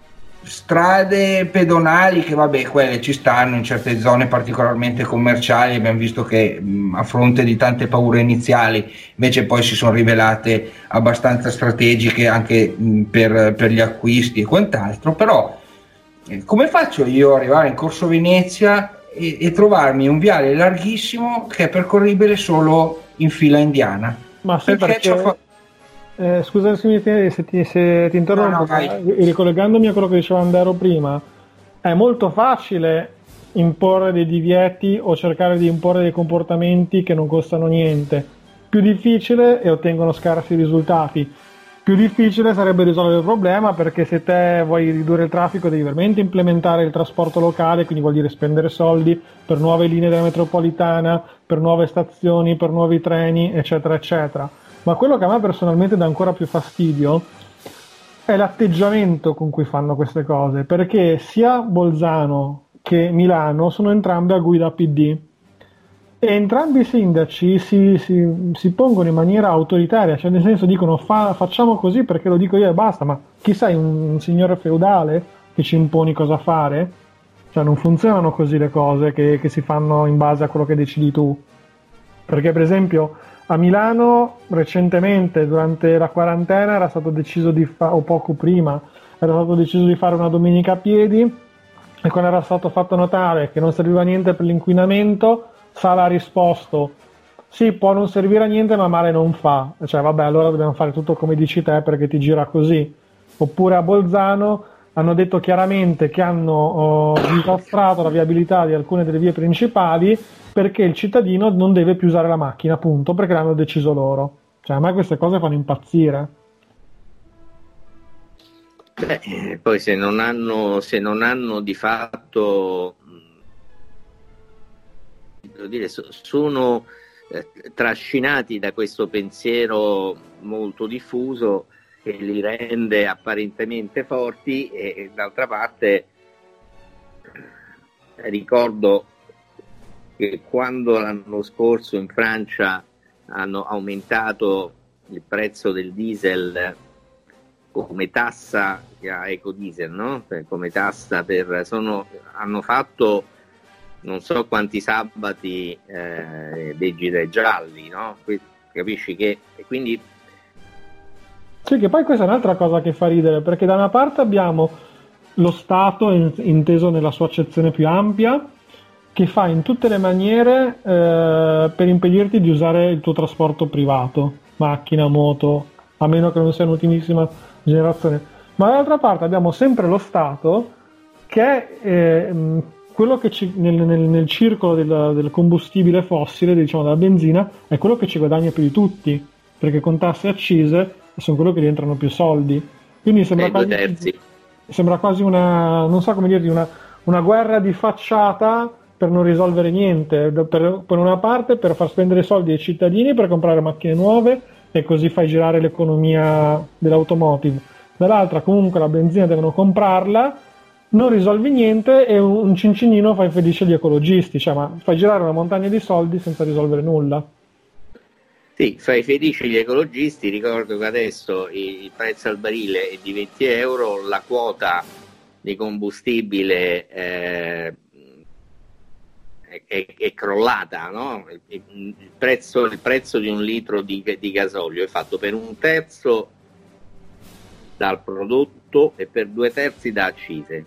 strade pedonali che vabbè, quelle ci stanno in certe zone particolarmente commerciali, abbiamo visto che a fronte di tante paure iniziali invece poi si sono rivelate abbastanza strategiche anche per gli acquisti e quant'altro. Però come faccio io ad arrivare in Corso Venezia e trovarmi un viale larghissimo che è percorribile solo in fila indiana? Ma sì, perché scusa se ti interrompo, ricollegandomi a quello che diceva Andero prima, è molto facile imporre dei divieti o cercare di imporre dei comportamenti che non costano niente, più difficile e ottengono scarsi risultati. Più difficile sarebbe risolvere il problema, perché se te vuoi ridurre il traffico devi veramente implementare il trasporto locale, quindi vuol dire spendere soldi per nuove linee della metropolitana, per nuove stazioni, per nuovi treni, eccetera eccetera. Ma quello che a me personalmente dà ancora più fastidio è l'atteggiamento con cui fanno queste cose, perché sia Bolzano che Milano sono entrambe a guida PD e entrambi i sindaci si pongono in maniera autoritaria, cioè nel senso dicono facciamo così perché lo dico io e basta. Ma chi sei, un signore feudale che ci imponi cosa fare? Cioè non funzionano così le cose che si fanno in base a quello che decidi tu, perché per esempio a Milano recentemente durante la quarantena era stato deciso o poco prima era stato deciso di fare una domenica a piedi, e quando era stato fatto notare che non serviva a niente per l'inquinamento, Sala ha risposto sì, può non servire a niente ma male non fa, cioè vabbè, allora dobbiamo fare tutto come dici te perché ti gira così. Oppure a Bolzano hanno detto chiaramente che hanno disastrato la viabilità di alcune delle vie principali perché il cittadino non deve più usare la macchina, appunto, perché l'hanno deciso loro. Cioè a me queste cose fanno impazzire. Poi se non hanno di fatto, devo dire, sono trascinati da questo pensiero molto diffuso che li rende apparentemente forti, e d'altra parte ricordo che quando l'anno scorso in Francia hanno aumentato il prezzo del diesel come tassa a ecodiesel, no? Come tassa hanno fatto non so quanti sabati dei gilet gialli, no? Capisci che quindi sì, che poi questa è un'altra cosa che fa ridere, perché da una parte abbiamo lo Stato inteso nella sua accezione più ampia, che fa in tutte le maniere per impedirti di usare il tuo trasporto privato, macchina, moto, a meno che non sia un'ultimissima generazione. Ma dall'altra parte abbiamo sempre lo Stato che è quello che nel circolo del combustibile fossile, diciamo della benzina, è quello che ci guadagna più di tutti, perché con tasse e accise sono quello che rientrano più soldi. Quindi sembra quasi una, non so come dirti, una guerra di facciata per non risolvere niente. Per una parte per far spendere soldi ai cittadini per comprare macchine nuove e così fai girare l'economia dell'automotive, dall'altra comunque la benzina devono comprarla, non risolvi niente e un cincinino fai felice gli ecologisti, cioè ma fai girare una montagna di soldi senza risolvere nulla. Sì, fai felici gli ecologisti. Ricordo che adesso il prezzo al barile è di 20 euro, la quota di combustibile è crollata, no? Il prezzo di un litro di gasolio è fatto per 1/3 dal prodotto e per 2/3 da accise.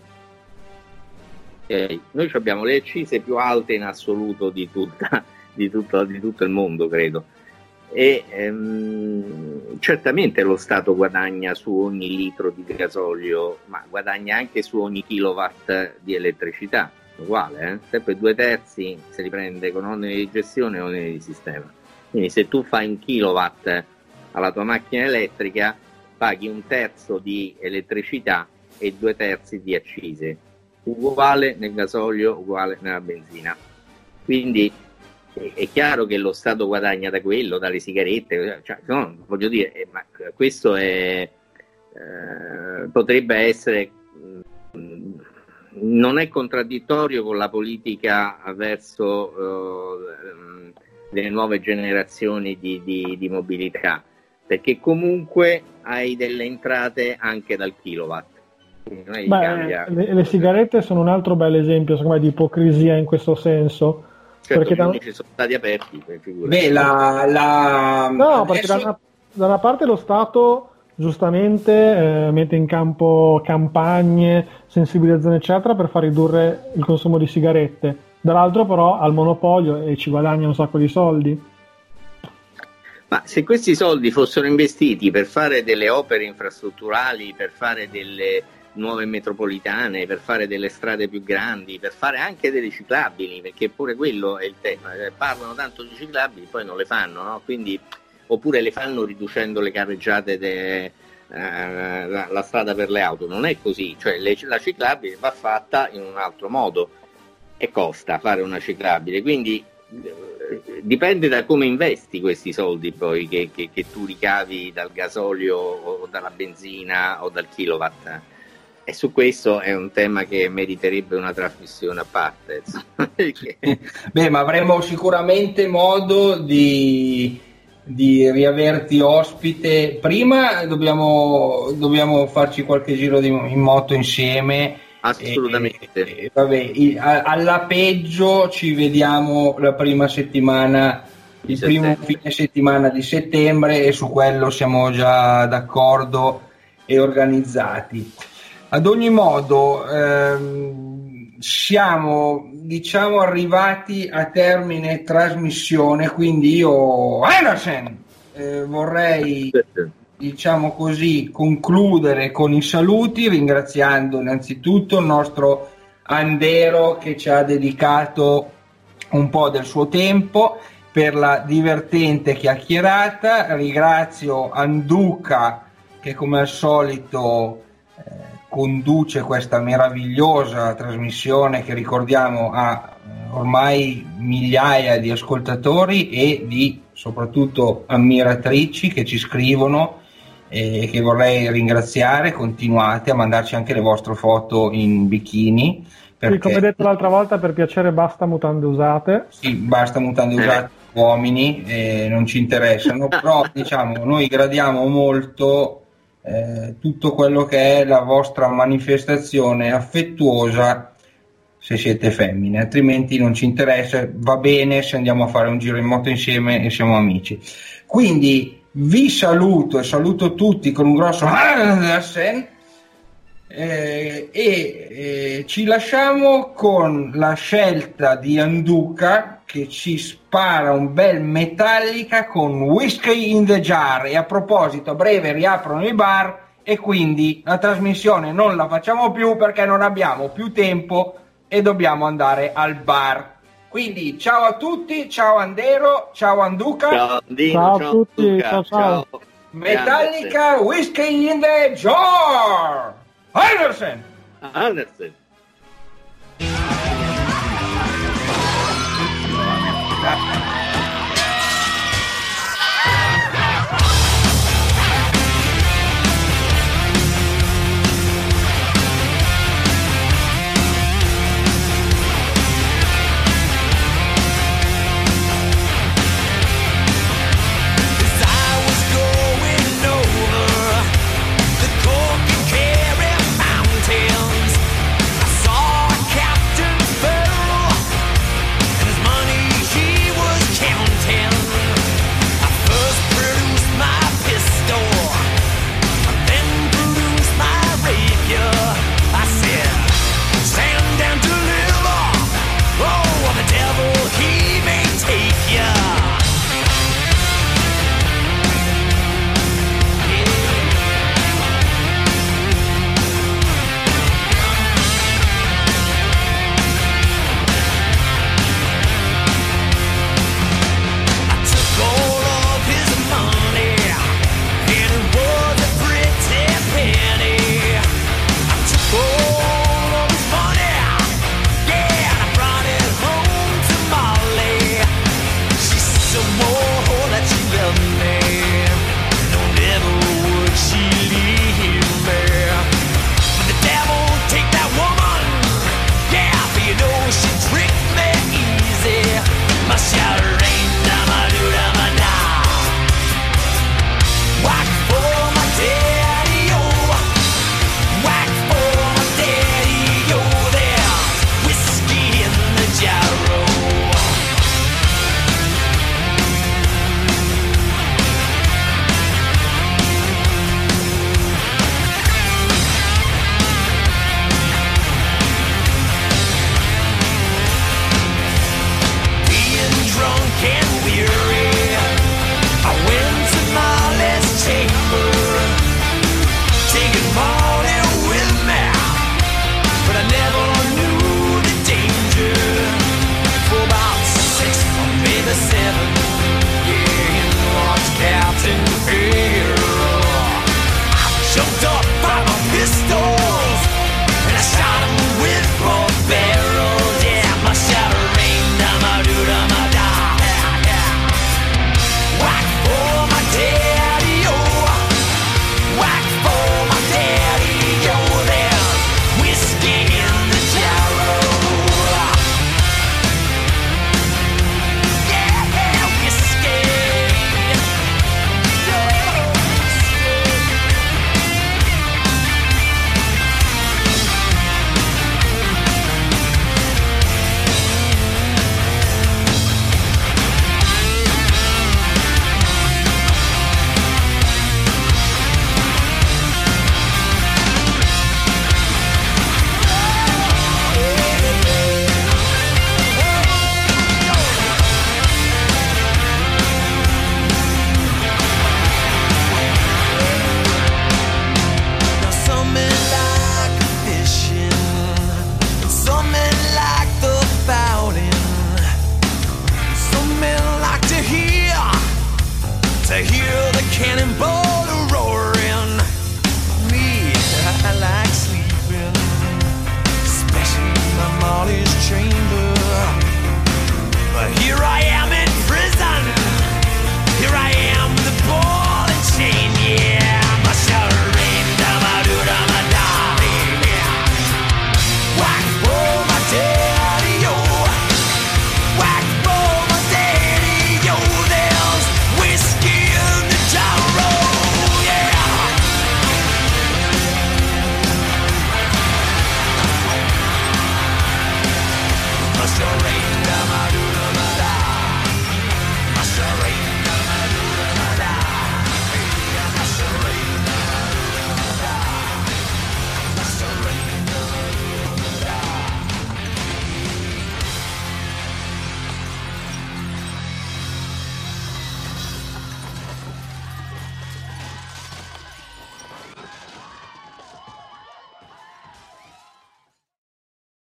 Noi abbiamo le accise più alte in assoluto di tutto il mondo, credo. E certamente lo Stato guadagna su ogni litro di gasolio, ma guadagna anche su ogni kilowatt di elettricità, uguale, sempre 2/3 se li prende con oneri di gestione e oneri di sistema. Quindi se tu fai 1 kilowatt alla tua macchina elettrica paghi 1/3 di elettricità e 2/3 di accise, uguale nel gasolio, uguale nella benzina. Quindi è chiaro che lo Stato guadagna da quello, dalle sigarette, cioè, no, voglio dire, ma questo potrebbe essere, non è contraddittorio con la politica verso le nuove generazioni di mobilità, perché comunque hai delle entrate anche dal kilowatt, quindi non è che Beh, cambia. le sigarette sono un altro bel esempio, secondo me, di ipocrisia in questo senso. Certo, perché gli unici sono stati aperti, figurati. Beh, No, perché da una parte lo Stato giustamente mette in campo campagne, sensibilizzazione eccetera per far ridurre il consumo di sigarette, dall'altro però al monopolio e ci guadagna un sacco di soldi. Ma se questi soldi fossero investiti per fare delle opere infrastrutturali, per fare delle nuove metropolitane, per fare delle strade più grandi, per fare anche delle ciclabili, perché pure quello è il tema, parlano tanto di ciclabili poi non le fanno, no? Quindi, oppure le fanno riducendo le carreggiate, la strada per le auto. Non è così, cioè la ciclabile va fatta in un altro modo e costa fare una ciclabile, quindi dipende da come investi questi soldi poi che tu ricavi dal gasolio o dalla benzina o dal kilowatt. E su questo è un tema che meriterebbe una trasmissione a parte. Beh, ma avremo sicuramente modo di riaverti ospite. Prima dobbiamo farci qualche giro in moto insieme. Assolutamente. Vabbè, alla peggio ci vediamo la prima settimana, il primo fine settimana di settembre, e su quello siamo già d'accordo e organizzati. Ad ogni modo, siamo arrivati a termine trasmissione, quindi io Andersen vorrei concludere con i saluti, ringraziando innanzitutto il nostro Andero che ci ha dedicato un po' del suo tempo per la divertente chiacchierata. Ringrazio Anduca che come al solito conduce questa meravigliosa trasmissione che, ricordiamo, ha ormai migliaia di ascoltatori e di soprattutto ammiratrici che ci scrivono e che vorrei ringraziare. Continuate a mandarci anche le vostre foto in bikini, perché... Sì, come detto l'altra volta, per piacere basta mutande usate. Sì, basta mutande usate, uomini, non ci interessano, però diciamo noi gradiamo molto tutto quello che è la vostra manifestazione affettuosa se siete femmine, altrimenti non ci interessa. Va bene se andiamo a fare un giro in moto insieme e siamo amici. Quindi vi saluto e saluto tutti con un grosso e ci lasciamo con la scelta di Anduca che ci spara un bel Metallica con Whiskey in the Jar. E a proposito, a breve riaprono i bar e quindi la trasmissione non la facciamo più perché non abbiamo più tempo e dobbiamo andare al bar. Quindi ciao a tutti, ciao Andero, ciao Anduca, ciao Dino, ciao a tutti, Luca, ciao. Metallica, Whiskey in the Jar. Andersen.